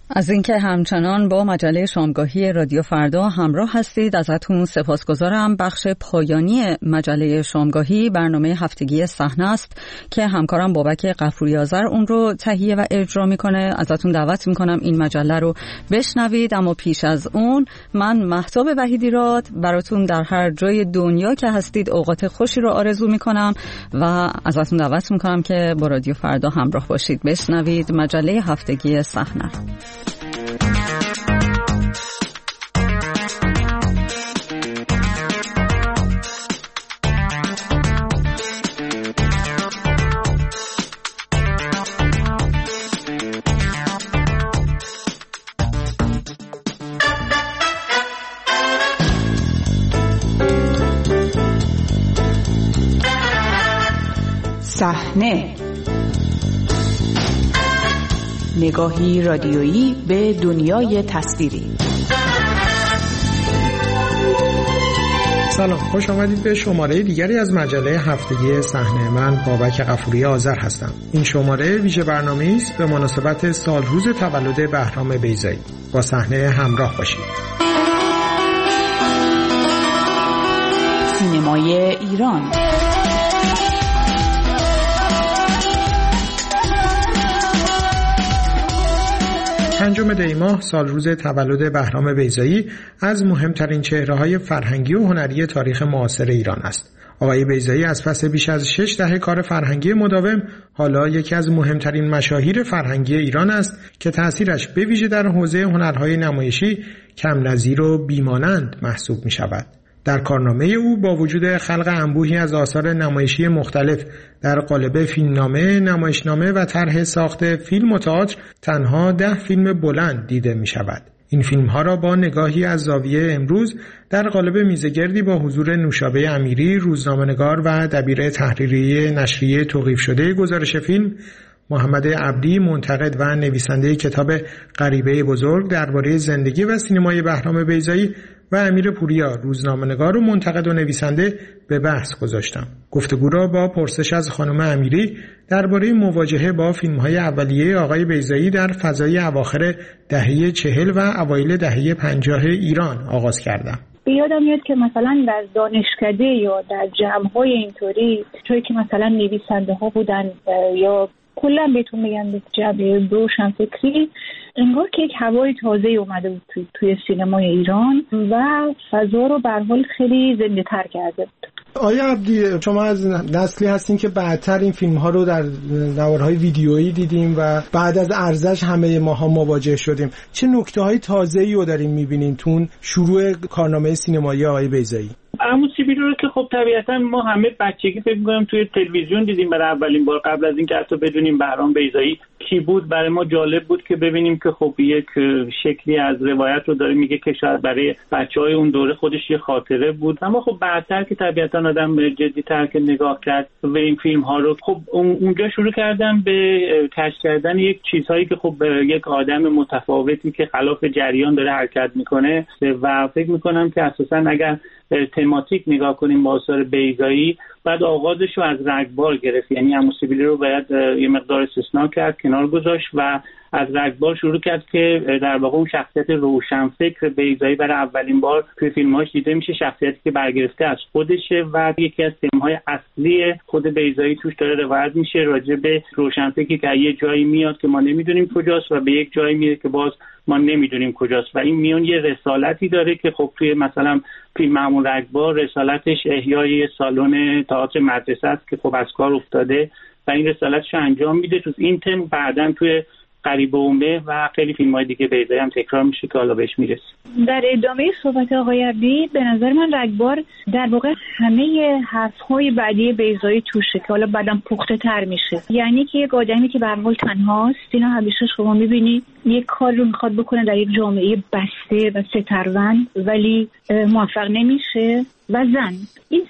از اینکه همچنان با مجله شامگاهی رادیو فردا همراه هستید ازتون سپاسگزارم. بخش پایانی مجله شامگاهی برنامه هفتگی صحنه است که همکارم بابک غفوری آذر اون رو تهیه و اجرا میکنه. ازتون دعوت میکنم این مجله رو بشنوید، اما پیش از اون من مهتاب وحیدیراد براتون در هر جای دنیا که هستید اوقات خوشی رو آرزو میکنم و ازتون دعوت میکنم که با رادیو فردا همراه باشید. بشنوید مجله هفتگی صحنه. صحنه، نگاهی رادیویی به دنیای تصویری. سلام، خوش آمدید به شماره دیگری از مجله هفتگی صحنه. من بابک غفوری آذر هستم. این شماره ویژه برنامه‌ای است به مناسبت سال روز تولد بهرام بیضایی. با صحنه همراه باشید. سینمای ایران. پنجم دی ماه سال روز تولد بهرام بیضایی از مهمترین چهره‌های فرهنگی و هنری تاریخ معاصر ایران است. آقای بیضایی از پس بیش از شش دهه کار فرهنگی مداوم حالا یکی از مهمترین مشاهیر فرهنگی ایران است که تأثیرش به ویژه در حوزه هنرهای نمایشی کم نظیر و بیمانند محسوب می شود. در کارنامه او با وجود خلق انبوهی از آثار نمایشی مختلف در قالب فیلمنامه، نمایشنامه و طرح ساخت فیلم و تئاتر تنها ده فیلم بلند دیده می شود. این فیلم ها را با نگاهی از زاویه امروز در قالب میزگردی با حضور نوشابه امیری، روزنامه‌نگار و دبیر تحریریه نشریه توقیف شده گزارش فیلم، محمد عبدی منتقد و نویسنده کتاب غریبه بزرگ درباره زندگی و سینمای بهرام بیضایی و امیر پوریا روزنامه‌نگار و منتقد و نویسنده به بحث گذاشتم. گفتگو را با پرسش از خانم امیری درباره مواجهه با فیلم‌های اولیه آقای بیضایی در فضای اواخر دهه چهل و اوایل دهه پنجاه ایران آغاز کردم. یادم میاد که مثلا در دانشکده یا در جمع‌های اینطوری جایی که مثلا نویسنده‌ها بودن یا کلا بهتون میگم به جبهه روشنفکری، انگار که یک هوای تازه اومده بود توی, توی سینمای ایران و فضا رو به هر حال خیلی زنده تر کرده بود. آیا عبدی، شما از نسلی هستین که بعدتر این فیلم ها رو در نوارهای ویدیویی دیدیم و بعد از ارزش همه ماها مواجه شدیم. چه نکته های تازه‌ای رو دارین میبینین تون شروع کارنامه سینمایی آقای بیضایی؟ عمو سیبیل رو که خب طبیعتا ما همه بچگی فکر می‌کنم توی تلویزیون دیدیم برای اولین بار، قبل از اینکه حتی بدونیم بهرام بیضایی کی بود. برای ما جالب بود که ببینیم که خب یک شکلی از روایت رو داره میگه که شاید برای بچهای اون دوره خودش یه خاطره بود. اما خب بعدتر که طبیعتا آدم جدی‌تر که نگاه کرد به این فیلم ها رو، خب اونجا شروع کردم به کشف کردن یک چیزهایی که خب یک آدم متفاوتی که خلاف جریان داره حرکت میکنه و فکر میکنم که اساسا اگر تماتیک نگاه کنیم با آثار بیضایی، بعد آغازش رو از رگبار گرفت. یعنی عمو سیبیلی رو باید یه مقدار استثناء کرد، کنار گذاشت و از رگبار شروع کرد که در واقع اون شخصیت روشنفکر بیضایی برای اولین بار توی فیلم‌هاش دیده میشه، شخصیتی که برگرفته از خودشه و یکی از تم‌های اصلی خود بیضایی توش داره روایت میشه راجع به روشنفکری که یه جایی میاد که ما نمیدونیم کجاست و به یک جایی میره که باز ما نمیدونیم کجاست و این میون یه رسالتی داره که خب توی مثلا فیلم همون رگبار رسالتش احیای سالن تئاتر مدرسه است که خب از کار افتاده و این رسالتش انجام میده. تو این تم بعداً توی غریبه اومه و خیلی فیلم‌های دیگه بیضایی هم تکرار میشه که حالا بهش میرسه. در ادامه صحبت آقای عبدی، به نظر من رگبار در واقع همه حرف‌های بعدی بیضایی توشه که حالا بعداً پخته تر میشه. یعنی که یک آدمی که به هر حال تنهاست، اینا همیشه شما می‌بینید یک کار رو میخواد بکنه در یک جامعه بسته و سترون ولی موفق نمیشه و زن. این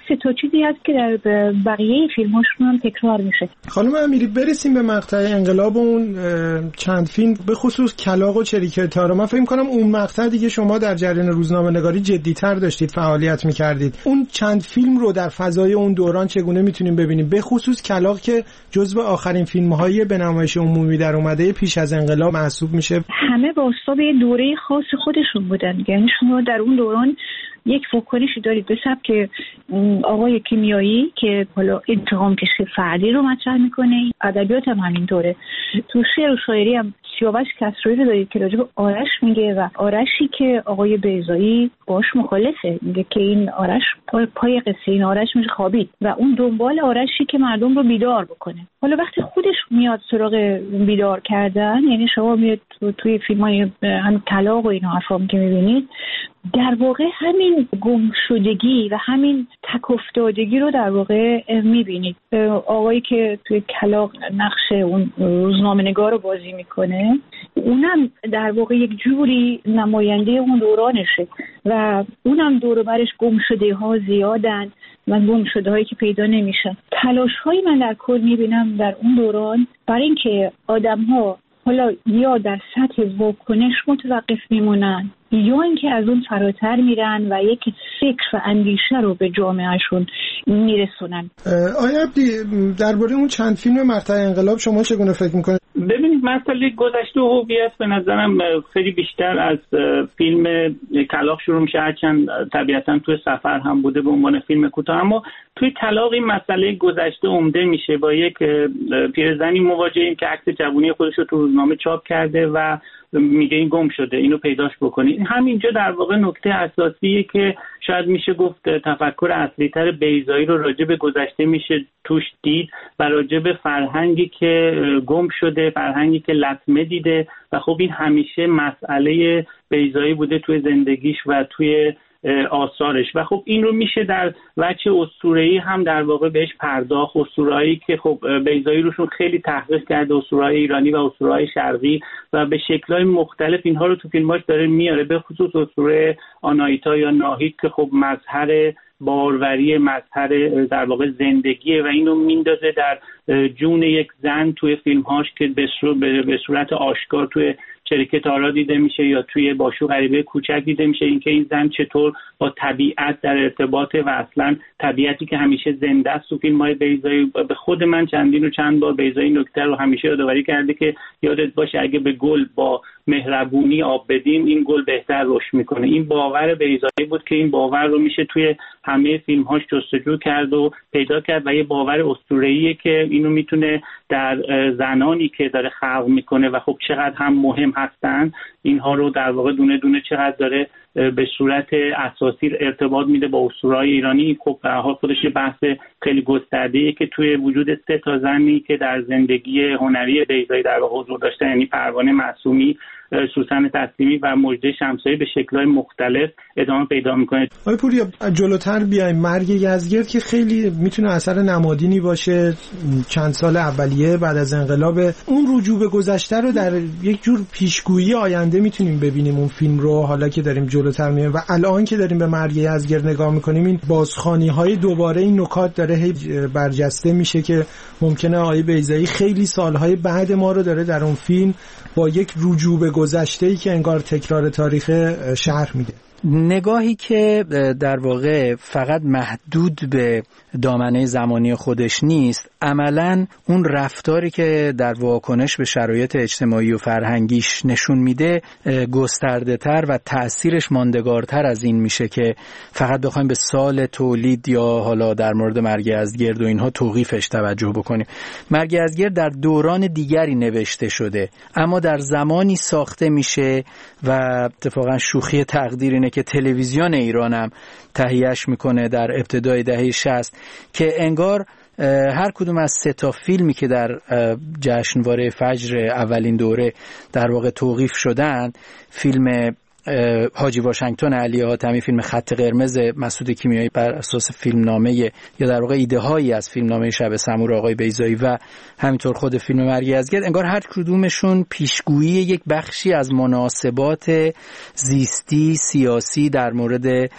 سه تا چیزی هست که در بقیه فیلم‌هاشون هم تکرار میشه. خانم امیری برسیم به مقطع انقلاب اون چند فیلم به خصوص کلاغ و چریکه تارا. من فکر می‌کنم اون مقطع دیگه شما در جریان روزنامه‌نگاری جدی‌تر داشتید فعالیت می‌کردید. اون چند فیلم رو در فضای اون دوران چگونه می‌تونیم ببینیم؟ به خصوص کلاغ که جزو آخرین فیلم‌های به نمایش عمومی در اومده پیش از انقلاب محسوب میشه. همه با حساب دوره خاص خودشون بودن. یعنی شما در اون دوران یک واکنشی دارید به سبک آقای کیمیایی که حالا انتقام کشی فردی رو مطرح میکنه. ادبیات هم همینطوره. تو شعر و شاعری هم سیاوش کسروی رو دارید که راجع به آرش میگه و آرشی که آقای بیضایی باش مخالفه، میگه که این آرش پای, پای قصه این آرش میشه خوابید و اون دنبال آرشی که مردم رو بیدار بکنه. حالا وقتی خودش میاد سراغ بیدار کردن، یعنی شما میاد تو توی فیلمای هم طلاق و اینا افرام که میبینید، در واقع همین گمشدگی و همین تک افتادگی رو در واقع میبینید. آقایی که توی کلاغ نقش اون روزنامه‌نگار رو بازی میکنه، اونم در واقع یک جوری نماینده اون دورانشه و اونم دور و برش گمشده ها زیادن و گمشده هایی که پیدا نمیشن. تلاش هایی من در کل میبینم در اون دوران برای اینکه آدم ها حالا یا در سطح واکنش متوقف میمونن یا اینکه از اون فراتر میرن و یک فکر و اندیشه رو به جامعهشون میرسونن. آیا عبدی درباره اون چند فیلم مقطع انقلاب شما چگونه فکر میکنید؟ ببینید مسئله گذشته و هویت به نظرم خیلی بیشتر از فیلم کلاغ شروع میشه، هرچند طبیعتا توی سفر هم بوده به عنوان فیلم کوتاه، اما توی کلاغ این مسئله گذشته عمده میشه. با یک پیرزنی مواجهیم که عکس جوانی خودش رو تو روزنامه چاپ کرده و میگه این گم شده، اینو پیداش بکنید. همینجا در واقع نکته اساسیه که شاید میشه گفت تفکر اصلی‌تر بیضایی رو راجع به گذشته میشه توش دید و راجع به فرهنگی که گم شده، فرهنگی که لطمه دیده و خب این همیشه مسئله بیضایی بوده توی زندگیش و توی آثارش و خب این رو میشه در وجه اسطوره‌ای هم در واقع بهش پرداخت. اسطوره‌ای که خب بیضایی روشون خیلی تحقیق کرده، اسطوره‌های ایرانی و اسطوره‌های شرقی، و به شکل‌های مختلف اینها رو تو فیلماش داره میاره، به خصوص اسطوره آناهیتا یا ناهید که خب مظهر باروری، مظهر در واقع زندگیه و اینو میندازه در جون یک زن توی فیلم‌هاش که به صورت آشکار توی چریکه تارا دیده میشه یا توی باشو غریبه کوچک دیده میشه، اینکه این زن چطور با طبیعت در ارتباطه و اصلا طبیعتی که همیشه زنده است. تو فیلم‌های بیضایی به خود من چندین و چند بار بیضایی نکته رو همیشه یادآوری کرده که یادت باشه اگه به گل با مهربونی آب بدیم این گل بهتر رشد میکنه. این باور بیضایی بود که این باور رو میشه توی همه فیلم‌هاش جستجو کرد و پیدا کرد و یه باور اسطوره‌ایه که اینو میتونه در زنانی که داره خلق میکنه و خب چقدر هم مهم هستن اینها رو در واقع دونه دونه چقدر داره به صورت اساسی ارتباط میده با اسطوره‌های ایرانی. خب به هر حال خودش بحث خیلی گسترده‌ایه که توی وجود سه تا زنی که در زندگی هنری بیضایی در واقع حضور داشتن، یعنی پروانه معصومی، سوسن تسلیمی و مژده شمسایی، به شکل‌های مختلف ادامه پیدا می‌کنه. آقای پوریا جلوتر بیایم، مرگ یزدگرد که خیلی میتونه اثر نمادینی باشه چند سال اولیه بعد از انقلاب، اون رجوع به گذشته رو در یک جور پیشگویی آینده میتونیم ببینیم اون فیلم رو، حالا که داریم جلوتر میایم و الان که داریم به مرگ یزدگرد نگاه میکنیم این بازخوانی‌های دوباره این نکات داره هی برجسته میشه که ممکنه آقای بیضایی خیلی سالهای بعد ما رو داره در اون فیلم با یک رجوع به گذشته‌ای که انگار تکرار تاریخ شهر میده. نگاهی که در واقع فقط محدود به دامنه زمانی خودش نیست، عملاً اون رفتاری که در واکنش به شرایط اجتماعی و فرهنگیش نشون میده گسترده تر و تأثیرش ماندگارتر از این میشه که فقط بخوایم به سال تولید یا حالا در مورد مرگ یزدگرد و اینها توقیفش توجه بکنیم. مرگ یزدگرد در دوران دیگری نوشته شده اما در زمانی ساخته میشه و اتفاقا شوخی تقدیر اینه که تلویزیون ایران هم تهیهش میکنه در ابتدای دهه شصت که انگار هر کدوم از سه تا فیلمی که در جشنواره فجر اولین دوره در واقع توقیف شدن، فیلم حاجی واشنگتن علی حاتمی، فیلم خط قرمز مسعود کیمیایی بر اساس فیلمنامه یا در واقع ایده هایی از فیلمنامه شب سمور آقای بیضایی و همینطور خود فیلم مرگ یزدگرد، انگار هر کدومشون پیشگویی یک بخشی از مناسبات زیستی سیاسی در مورد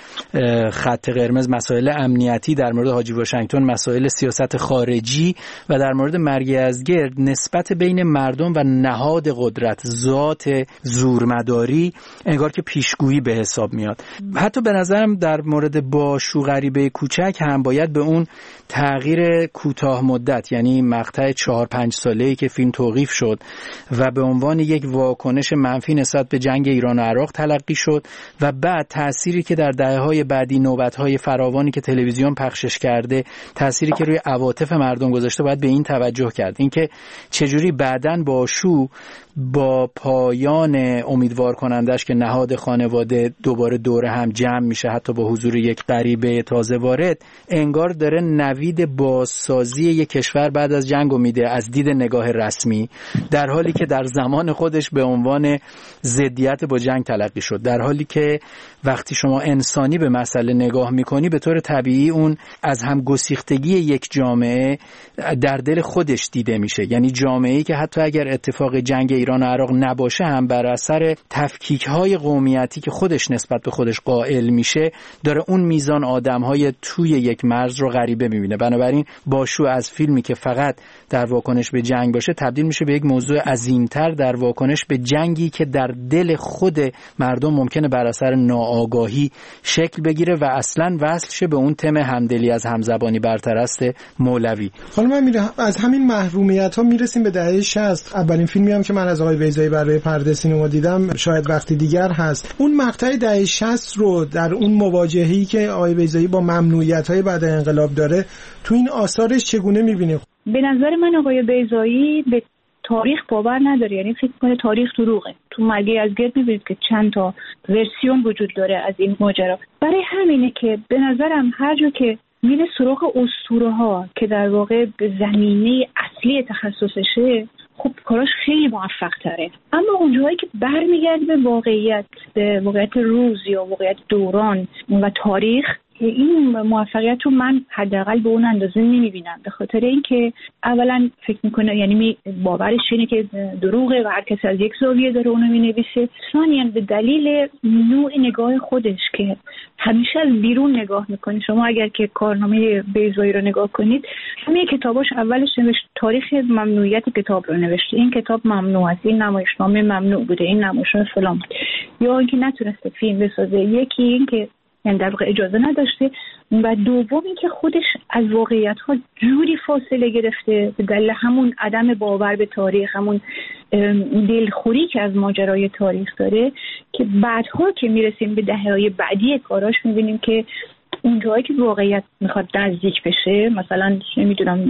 خط قرمز، مسائل امنیتی، در مورد حاجی واشنگتن مسائل سیاست خارجی و در مورد مرگ یزدگرد نسبت بین مردم و نهاد قدرت، ذات زورمداری، انگار که پیشگویی به حساب میاد. حتی به نظرم در مورد باشو غریبه کوچک هم باید به اون تغییر کوتاه مدت، یعنی مقطع چهار پنج ساله‌ای که فیلم توقیف شد و به عنوان یک واکنش منفی نسبت به جنگ ایران و عراق تلقی شد و بعد تأثیری که در دهه‌های بعدی نوبت‌های فراوانی که تلویزیون پخشش کرده، تأثیری که روی عواطف مردم گذاشته، باید به این توجه کرد، اینکه چجوری بعداً باشو با پایان امیدوار کنندش که نهاد خانواده دوباره دور هم جمع میشه، حتی با حضور یک غریبه تازه وارد، انگار داره نوید بازسازی یک کشور بعد از جنگ میده از دید نگاه رسمی، در حالی که در زمان خودش به عنوان ضدیت با جنگ تلقی شد. در حالی که وقتی شما انسانی به مسئله نگاه میکنی، به طور طبیعی اون از هم گسیختگی یک جامعه در دل خودش دیده میشه، یعنی جامعه‌ای که حتی اگر اتفاق جنگ ایران و عراق نباشه هم بر اثر تفکیک‌های قومیتی که خودش نسبت به خودش قائل میشه، داره اون میزان آدم‌های توی یک مرز رو غریبه میبینه. بنابراین باشو از فیلمی که فقط در واکنش به جنگ باشه تبدیل میشه به یک موضوع عظیم‌تر در واکنش به جنگی که در دل خود مردم ممکنه بر اثر ناآگاهی شکل بگیره و اصلاً وصل شه به اون تم همدلی از همزبانی برترست مولوی. خانم امیری، از همین محرومیت‌ها میرسیم به دهه شصت. اولین فیلمی هم که من از آقای بیضایی برای پرده سینما دیدم شاید وقتی دیگر هست. اون مقطع دهه شصت رو در اون مواجهه‌ای که آقای بیضایی با ممنوعیت‌های بعد انقلاب داره، تو این آثارش چگونه می‌بینی؟ به نظر من آقای بیضایی به تاریخ باور نداره، یعنی فکر کنه تاریخ دروغه. تو مرگ یزدگرد می‌بینید که چند تا ورسیون وجود داره از این ماجرا. برای همینه که به نظرم هر جا که میره سراغ اسطوره‌ها که در واقع به زمینه اصلی تخصصشه، خب کاراش خیلی موفق تره. اما اونجایی که برمیگرده به واقعیت، به واقعیت روز یا واقعیت دوران و تاریخ، این موفقیت رو من حداقل به اون اندازه نمیبینم، به خاطر اینکه اولا فکر میکنه، یعنی باورش اینه که دروغه و هر کسی از یک زاویه داره اونو مینویسه. ثانیاً به دلیل نوع نگاه خودش که همیشه از بیرون نگاه میکنه. شما اگر که کارنامه بیضایی رو نگاه کنید، همه کتاباش اولش نوشت تاریخ ممنوعیت کتاب رو نوشته، این کتاب ممنوع است، این نمایشنامه ممنوع بوده، این نمایشنامه فلان بود، یا اینکه نتونسته فیلم بسازه، یکی اینکه یعنی در واقع اجازه نداشته، و دوم اینکه خودش از واقعیت‌ها جوری فاصله گرفته به دلیل همون عدم باور به تاریخ، همون دلخوری که از ماجرای تاریخ داره، که بعدها که میرسیم به دهه‌های بعدی کاراش می‌بینیم که اونجایی که واقعیت میخواد نزدیک بشه، مثلا نمیدونم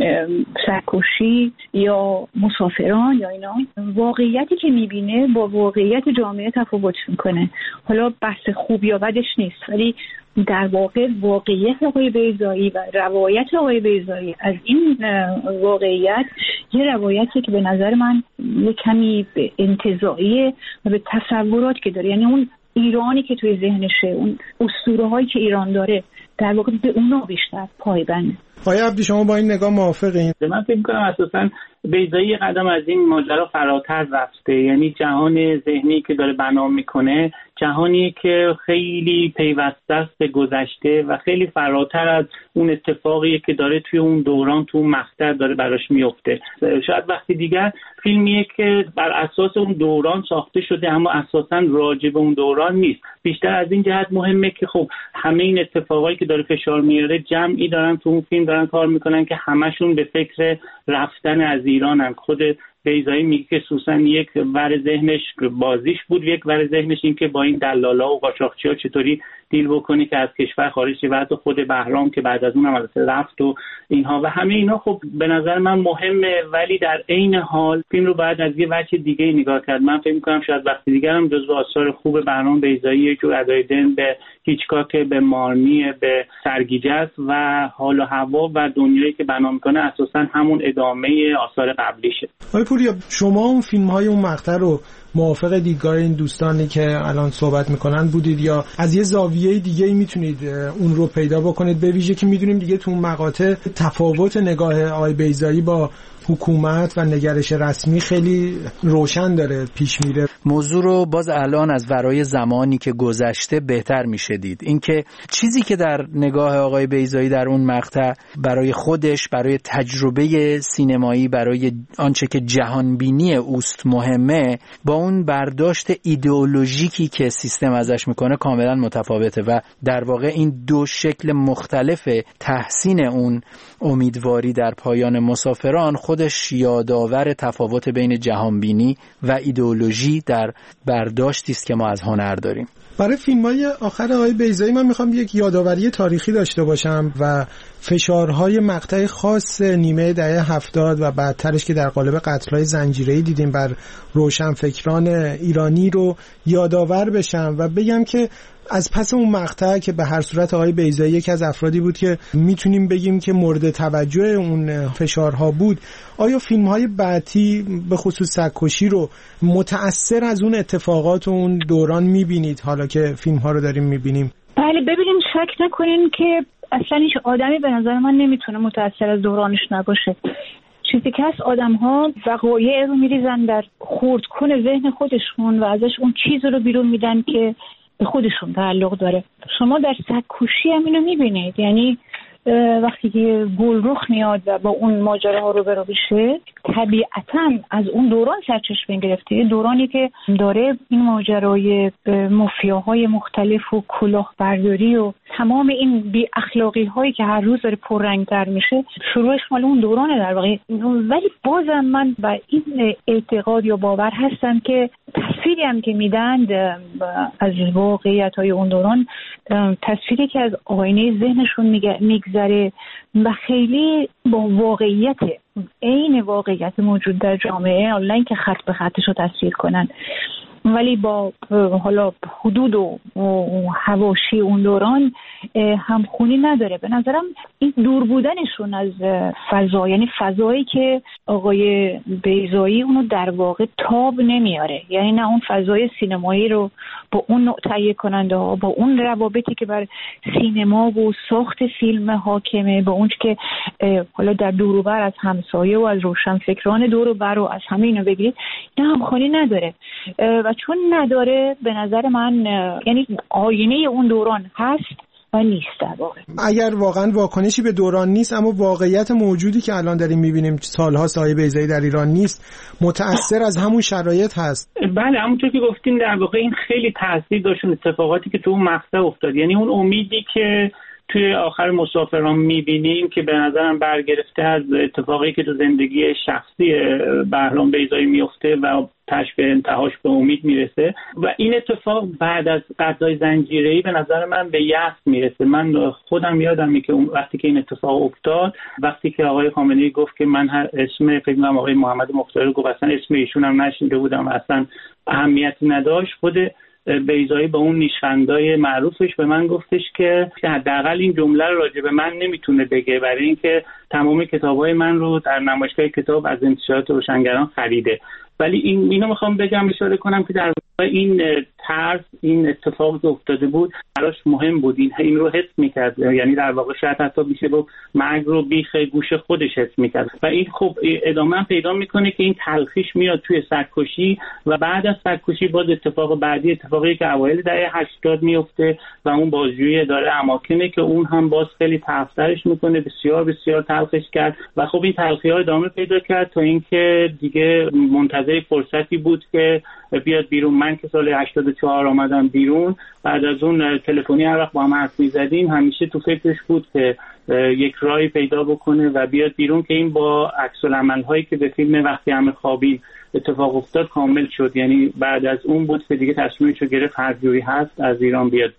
سرکشی یا مسافران یا اینا، واقعیتی که میبینه با واقعیت جامعه تفاوت میکنه. حالا بحث خوب یا بدش نیست، ولی در واقع واقعیت آقای بیضایی و روایت آقای بیضایی از این واقعیت یه روایتی که به نظر من یه کمی انتزاعیه و به تصورات که داره، یعنی اون ایرانی که توی ذهنشه، اون اسطوره هایی که ایران داره، در واقع به اونا بیشتر پایبنده. آقای عبدی، شما با این نگاه موافقین؟ من فکر می‌کنم اساساً بیضایی قدم از این ماجرا فراتر رفته، یعنی جهان ذهنی که داره بنا میکنه جهانی که خیلی پیوسته است به گذشته و خیلی فراتر از اون اتفاقی که داره توی اون دوران، تو اون مقطع داره براش میفته. شاید وقتی دیگر فیلمیه که بر اساس اون دوران ساخته شده اما اساساً راجع به اون دوران نیست. بیشتر از این جهت مهمه که خب همه این اتفاقایی که داره فشار میاره، جمعی دارن تو اون فیلم دارن کار میکنن که همشون به فکر رفتن از ایرانن. خود بیضایی میگه که سوسن یک ور ذهنش بازیش بود، یک ور ذهنش این که با این دلالا و قاچاقچی‌ها چطوری دیل بکنه که از کشور خارج شه، و حتی خود بهرام که بعد از اون هم البته رفت و اینها، و همه اینا خب به نظر من مهمه، ولی در عین حال فیلم رو باید از یه وجه دیگه نگاه کرد. من فکر می‌کنم شاید وقتی دیگه هم جزو آثار خوب بهرام بیضایی یک جور ادای دل به هیچکاک، به مارنی، به سرگیجه است و حال و هوا و دنیایی که بنا می‌کنه اساساً همون ادامه آثار قبلیشه. آقای پوریا، شما اون فیلم‌های اون مقطع رو موافق دیدگاه این دوستانی که الان صحبت میکنن بودید یا از یه زاویه دیگه میتونید اون رو پیدا بکنید؟ به ویژه که میدونیم دیگه تو مقاطع تفاوت نگاه آقای بیضایی با حکومت و نگرش رسمی خیلی روشن داره پیش میره. موضوع رو باز الان از ورای زمانی که گذشته بهتر میشه دید. اینکه چیزی که در نگاه آقای بیضایی در اون مقطع برای خودش، برای تجربه سینمایی، برای آنچه که جهانبینی اوست مهمه، با اون برداشت ایدئولوژیکی که سیستم ازش میکنه کاملا متفاوته و در واقع این دو شکل مختلف تحسین اون امیدواری در پایان مسافران خودش یادآور تفاوت بین جهانبینی و ایدئولوژی در برداشتی است که ما از هنر داریم. برای فیلم‌های آخر آقای بیضایی من میخوام یک یادآوری تاریخی داشته باشم و فشارهای مقطع خاص نیمه دهه هفتاد و بعدترش که در قالب قتل‌های زنجیره‌ای دیدیم بر روشنفکران ایرانی رو یادآور بشم و بگم که از پس اون مقطع که به هر صورت آقای بیضایی یکی از افرادی بود که میتونیم بگیم که مورد توجه اون فشارها بود، آیا فیلم‌های بعدی به خصوص سگ‌کشی رو متأثر از اون اتفاقات و اون دوران میبینید حالا که فیلم‌ها رو داریم میبینیم؟ بله، ببینین شک نکنین که اصلا هیچ آدمی به نظر من نمیتونه متأثر از دورانش نباشه. چیزی که هست آدم‌ها وقایع رو میریزن در خردکن ذهن خودشون و ازش اون چیز رو بیرون میدن که به خودشون تعلق داره. شما در سگ‌کشی هم اینو میبینید، یعنی وقتی که گلرخ میاد و با اون ماجراها رو برو بشه طبیعتاً از اون دوران سرچشمه گرفته، دورانی که داره این ماجرای مافیاهای مختلف و کلاهبرداری و تمام این بی اخلاقی هایی که هر روز داره پررنگ‌تر میشه شروعش مال اون دورانه در واقع. ولی بازم من با این اعتقاد یا باور هستم که تصویری هم که میدن از واقعیت های اون دوران تصویری که از آینه ذهنشون میگذره و خیلی با واقعیت عین واقعیت موجود در جامعه، حالا اینکه خط به خطش رو تصویر کنن ولی با حالا حدود و حواشی اون دوران همخونی نداره. به نظرم این دور بودنشون از فضا، یعنی فضایی که آقای بیضایی اونو در واقع تاب نمیاره، یعنی نه اون فضای سینمایی رو با اون نوع تهیه کننده ها، با اون روابطی که بر سینما و ساخت فیلم حاکمه، با اون که حالا در دور و بر از همسایه و از روشنفکران دور و بر و از همه اینو بگیرید، نه همخوانی نداره و چون نداره به نظر من یعنی آینه اون دوران هست و نیست در واقع. اگر واقعا واکنشی به دوران نیست اما واقعیت موجودی که الان داریم میبینیم سالها آقای بیضایی در ایران نیست، متأثر از همون شرایط هست. بله، همونطور که گفتین در واقع این خیلی تاثیر داشت اتفاقاتی که تو اون مقطع افتاد، یعنی اون امیدی که توی آخر مسافران میبینیم که به نظرم برگرفته از اتفاقی که تو زندگی شخصی بهرام بیضایی میفته و تاش به انتهاش به امید میرسه و این اتفاق بعد از قتل‌های زنجیره‌ای به نظر من به یأس میرسه. من خودم یادمه که اون وقتی که این اتفاق افتاد، وقتی که آقای خامنه‌ای گفت که من اسم فکر کنم آقای محمد مختاری رو گفت، اصلا اسم ایشون هم نشنیده بودم، اصلا اهمیتی نداشت. خود بیضایی با اون نیشخندای معروفش به من گفتش که حداقل این جمله رو راجع به من نمیتونه بگه، برای اینکه تمام کتابای من رو در نمایشگاه کتاب از انتشارات روشنگران خریده. ولی این اینو میخوام بگم، اشاره کنم که در واقع این ترس، این اتفاق که افتاده بود براش مهم بود، این این رو حس میکرد، یعنی در واقع شاید حتی میشه گفت مرگ رو بیخ گوش خودش حس میکرد و این خب ادامه پیدا میکنه که این تلخیش میاد توی سگ‌کشی و بعد از سگ‌کشی باز اتفاق بعدی، اتفاقی که اوایل دهه هشتاد میفته و اون بازجویی اداره اماکنه که اون هم باز خیلی تلخ‌ترش میکنه، بسیار بسیار تلخش کرد و خب این تلخی‌ها ادامه پیدا کرد تا اینکه دیگه منتظر فرصتی بود که بیاد بیرون. من که سال هشتاد و چهار آمدم بیرون، بعد از اون تلفنی هر وقت با هم حرف می‌زدیم همیشه تو فکرش بود که یک راهی پیدا بکنه و بیاد بیرون که این با عکس‌العمل‌هایی که به فیلم وقتی همه خوابیم اتفاق افتاد کامل شد. یعنی بعد از اون بود که دیگه تصمیمش رو گرفت هر جوری هست از ایران بیاد بیرون.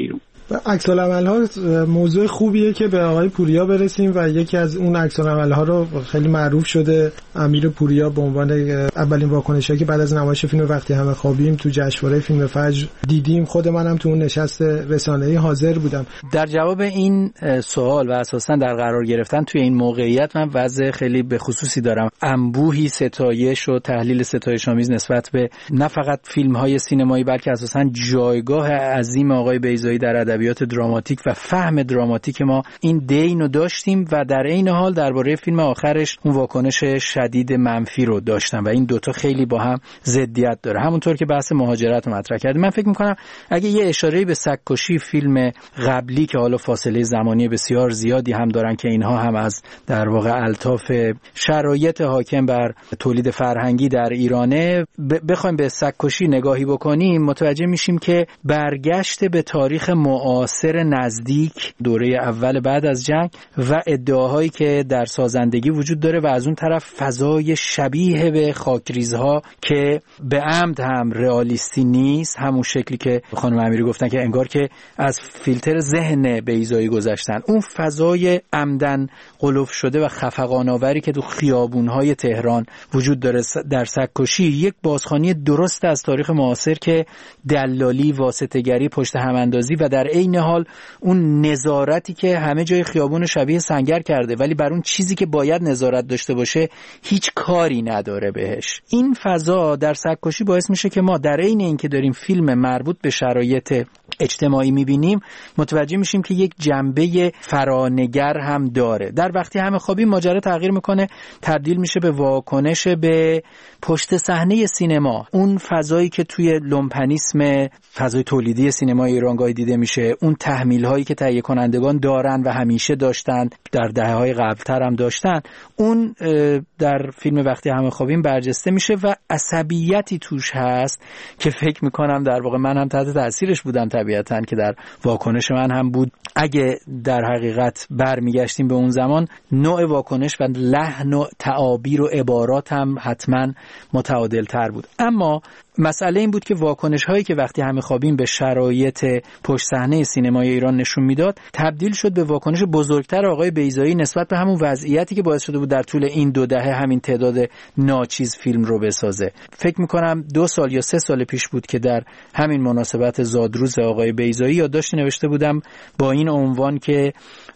عکس‌العمل ها موضوع خوبیه که به آقای پوریا برسیم و یکی از اون عکس‌العمل ها رو خیلی معروف شده امیر پوریا به عنوان اولین واکنشی که بعد از نمایش فیلم وقتی همه خوابیم تو جشنواره فیلم فجر دیدیم. خود منم تو اون نشست رسانه‌ای حاضر بودم. در جواب این سوال و اساساً در قرار گرفتن توی این موقعیت من وضع خیلی به خصوصی دارم. انبوهی ستایش و تحلیل ستایش‌آمیز نسبت به نه فقط فیلم‌های سینمایی بلکه اساساً جایگاه عظیم آقای بیضایی در ادبیات دراماتیک و فهم دراماتیک ما این دینو داشتیم و در این حال درباره فیلم آخرش اون واکنش شدید منفی رو داشتم و این دوتا خیلی با هم ضدیت داره. همونطور که بحث مهاجرت رو مطرح کردیم، من فکر می‌کنم اگه یه اشاره به سگ‌کشی فیلم قبلی که حالا فاصله زمانی بسیار زیادی هم دارن که اینها هم از در واقع الطاف شرایط حاکم بر تولید فرهنگی در ایرانه بخوایم به سگ‌کشی نگاهی بکنیم، متوجه میشیم که برگشت به تاریخ معاصر نزدیک دوره اول بعد از جنگ و ادعاهایی که در سازندگی وجود داره و از اون طرف فضای شبیه به خاکریزها که به عمد هم رئالیستی نیست، همون شکلی که خانم امیری گفتن که انگار که از فیلتر ذهن بیضایی گذشتن، اون فضای عمدن قلوف شده و خفقان‌آوری که تو خیابون‌های تهران وجود داره در سگ‌کشی یک بازخوانی درست از تاریخ معاصر که دلالی، واسطه‌گری، پشت هماندازی و در عین حال اون نظارتی که همه جای خیابون شبیه سنگر کرده ولی بر اون چیزی که باید نظارت داشته باشه هیچ کاری نداره بهش. این فضا در سگ‌کشی باعث میشه که ما در عین اینکه داریم فیلم مربوط به شرایط اجتماعی میبینیم متوجه میشیم که یک جنبه فرانگر هم داره. در وقتی همه خوابیم ماجرا تغییر میکنه، تبدیل میشه به واکنش به پشت صحنه سینما، اون فضایی که توی لومپنیسم فضای تولیدی سینما ایرانگاهی دیده میشه، اون تحمیل هایی که تهیه کنندگان دارن و همیشه داشتن، در دهه های قبلتر هم داشتن، اون در فیلم وقتی همه خوابیم برجسته میشه و عصبیتی توش هست که فکر میکنم در واقع من هم تحت تاثیرش بودم طبیعتاً که در واکنش من هم بود. اگه در حقیقت برمیگشتیم به اون زمان نوع واکنش و لحن و تعابیر و عبارات هم حتما متعادل تر بود. اما مسئله این بود که واکنش هایی که وقتی همه خوابیم به شرایط پشت صحنه سینمای ایران نشون میداد تبدیل شد به واکنش بزرگتر آقای بیضایی نسبت به همون وضعیتی که باعث شده بود در طول این دو دهه همین تعداد ناچیز فیلم رو بسازه. فکر میکنم دو سال یا سه سال پیش بود که در همین مناسبت زادروز آقای بیضایی یادداشتی نوشته بودم با این عنوان که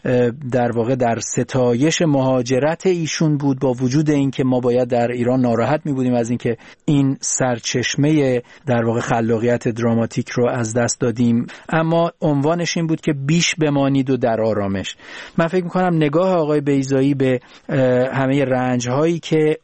در واقع در ستایش مهاجرت ایشون بود، با وجود این که ما باید در ایران ناراحت می بودیم از اینکه این سرچشمه در واقع خلاقیت دراماتیک رو از دست دادیم، اما عنوانش این بود که بیش بمانید و در آرامش. من فکر می‌کنم نگاه آقای بیضایی به همه رنج‌هایی که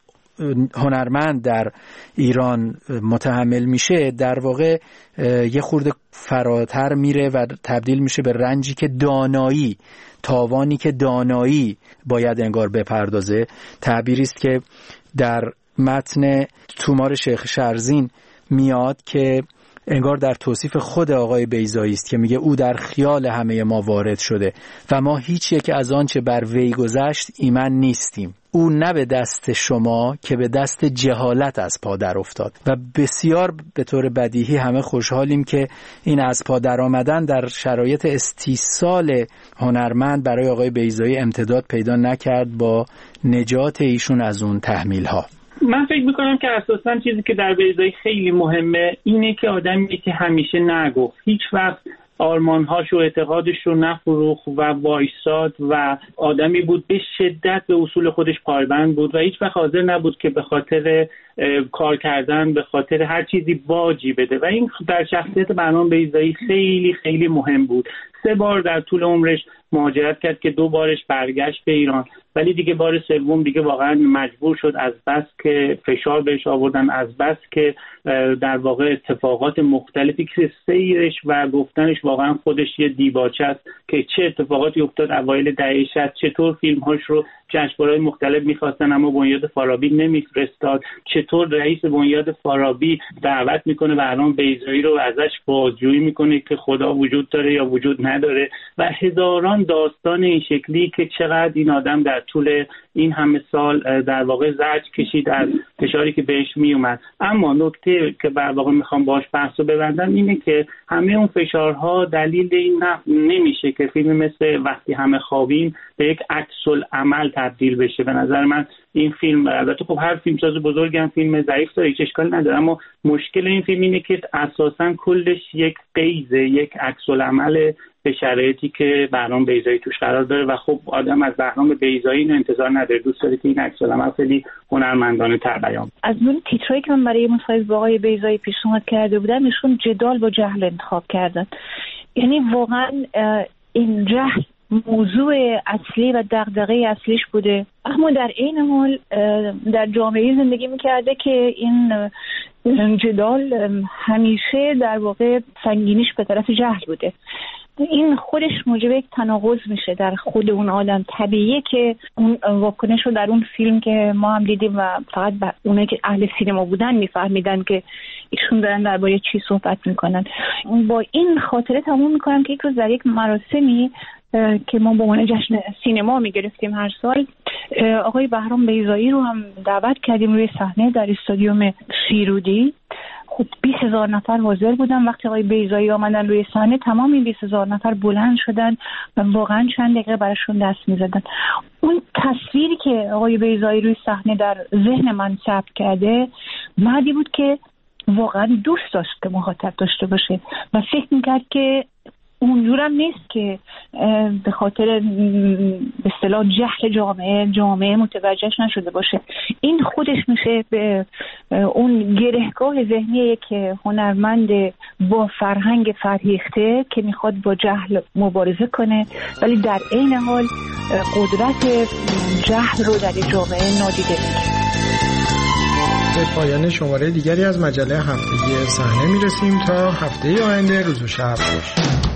هنرمند در ایران متحمل میشه در واقع یه خورده فراتر میره و تبدیل میشه به رنجی که دانایی، تاوانی که دانایی باید انگار بپردازه. تعبیری است که در متن تومار شیخ شرزین میاد که انگار در توصیف خود آقای بیضایی است که میگه او در خیال همه ما وارد شده و ما هیچ یک از آنچه بر وی گذشت ایمن نیستیم. او نه به دست شما که به دست جهالت از پا در افتاد. و بسیار به طور بدیهی همه خوشحالیم که این از پا در آمدن در شرایط استیصال هنرمند برای آقای بیضایی امتداد پیدا نکرد با نجات ایشون از اون تحمیل ها. من فکر میکنم که اساساً چیزی که در بیضایی خیلی مهمه اینه که آدمی که همیشه نگفت، هیچ وقت آرمانهاش و اعتقادش رو نفروخت و وایساد و آدمی بود به شدت به اصول خودش پایبند بود و هیچ وقت حاضر نبود که به خاطر کار کردن به خاطر هر چیزی باجی بده و این در شخصیت بهرام بیضایی خیلی خیلی مهم بود. سه بار در طول عمرش مهاجرت کرد که دو بارش برگشت به ایران، ولی دیگه بار سوم دیگه واقعا مجبور شد از بس که فشار بهش آوردن، از بس که در واقع اتفاقات مختلفی که سیرش و گفتنش واقعا خودش یه دیباچه است که چه اتفاقاتی افتاد اوایل دهه شصت، چطور فیلم‌هاش رو جشنواره‌های مختلف می‌خواستن اما بنیاد فارابی نمی‌فرستاد، چطور رئیس بنیاد فارابی دعوت میکنه بهرام بیضایی رو ازش بازجویی میکنه که خدا وجود داره یا وجود نداره و هزاران داستان این شکلی که چقدر این آدم در طول این همه سال در واقع زجر کشید از فشاری که بهش میومد. اما نکته که در واقع میخوام باهاش بحثو ببندم اینه که همه اون فشارها دلیل این نمیشه که فیلم مثل وقتی همه خوابیم به یک عکس العمل تبدیل بشه. به نظر من این فیلم، البته خب هر فیلمساز بزرگی هم فیلم ضعیف داره، هیچ اشکالی نداره، اما مشکل این فیلم اینه که اساساً کلش یک قیزه، یک عکس العمل به شرایطی که بهرام بیضایی توش قرار داره و خب آدم از بهرام بیضایی اینو انتظار نداره، دوست داره که این عکس العمل خیلی هنرمندانه تر بیان. از اون تیترایی که من برای مصاحبه با آقای بیضایی پیشنهاد کرده بودم، ایشون جدال با جهل انتخاب کردن. یعنی واقعا این جهل موضوع اصلی و دغدغه اصلیش بوده، اما در این حال در جامعه زندگی میکرده که این جدال همیشه در واقع سنگینیش به طرف جهل بوده. این خودش موجب یک تناقض میشه در خود اون آدم. طبیعیه که اون واکنش رو در اون فیلم که ما هم دیدیم و فقط اونایی که اهل سینما بودن میفهمیدن که ایشون دارن درباره چی صحبت میکنن. با این خاطره تموم میکنم که یک روز در یک مراسمی که ما به عنوان جشن سینما میگرفتیم هر سال، آقای بهرام بیضایی رو هم دعوت کردیم روی صحنه در استادیوم شیرودی. خب بیست هزار نفر حاضر بودن. وقتی آقای بیضایی آمدن روی صحنه، تمام این بیست هزار نفر بلند شدن و واقعا چند دقیقه براشون دست میزدن. اون تصویری که آقای بیضایی روی صحنه در ذهن من ثبت کرده، مردی بود که واقعا دوست داشت که مخاطب داشته باشه و فکر میکرد که اونجورم نیست که به خاطر به اصطلاح جهل جامعه جامعه متوجهش نشده باشه. این خودش میشه به اون گرهگاه ذهنی که هنرمند با فرهنگ فرهیخته که میخواد با جهل مبارزه کنه، ولی در عین حال قدرت جهل رو در جامعه نادیده میگیره. به پایان شماره دیگری از مجله هفتگی صحنه میرسیم تا هفته آینده. روز و شب خوش.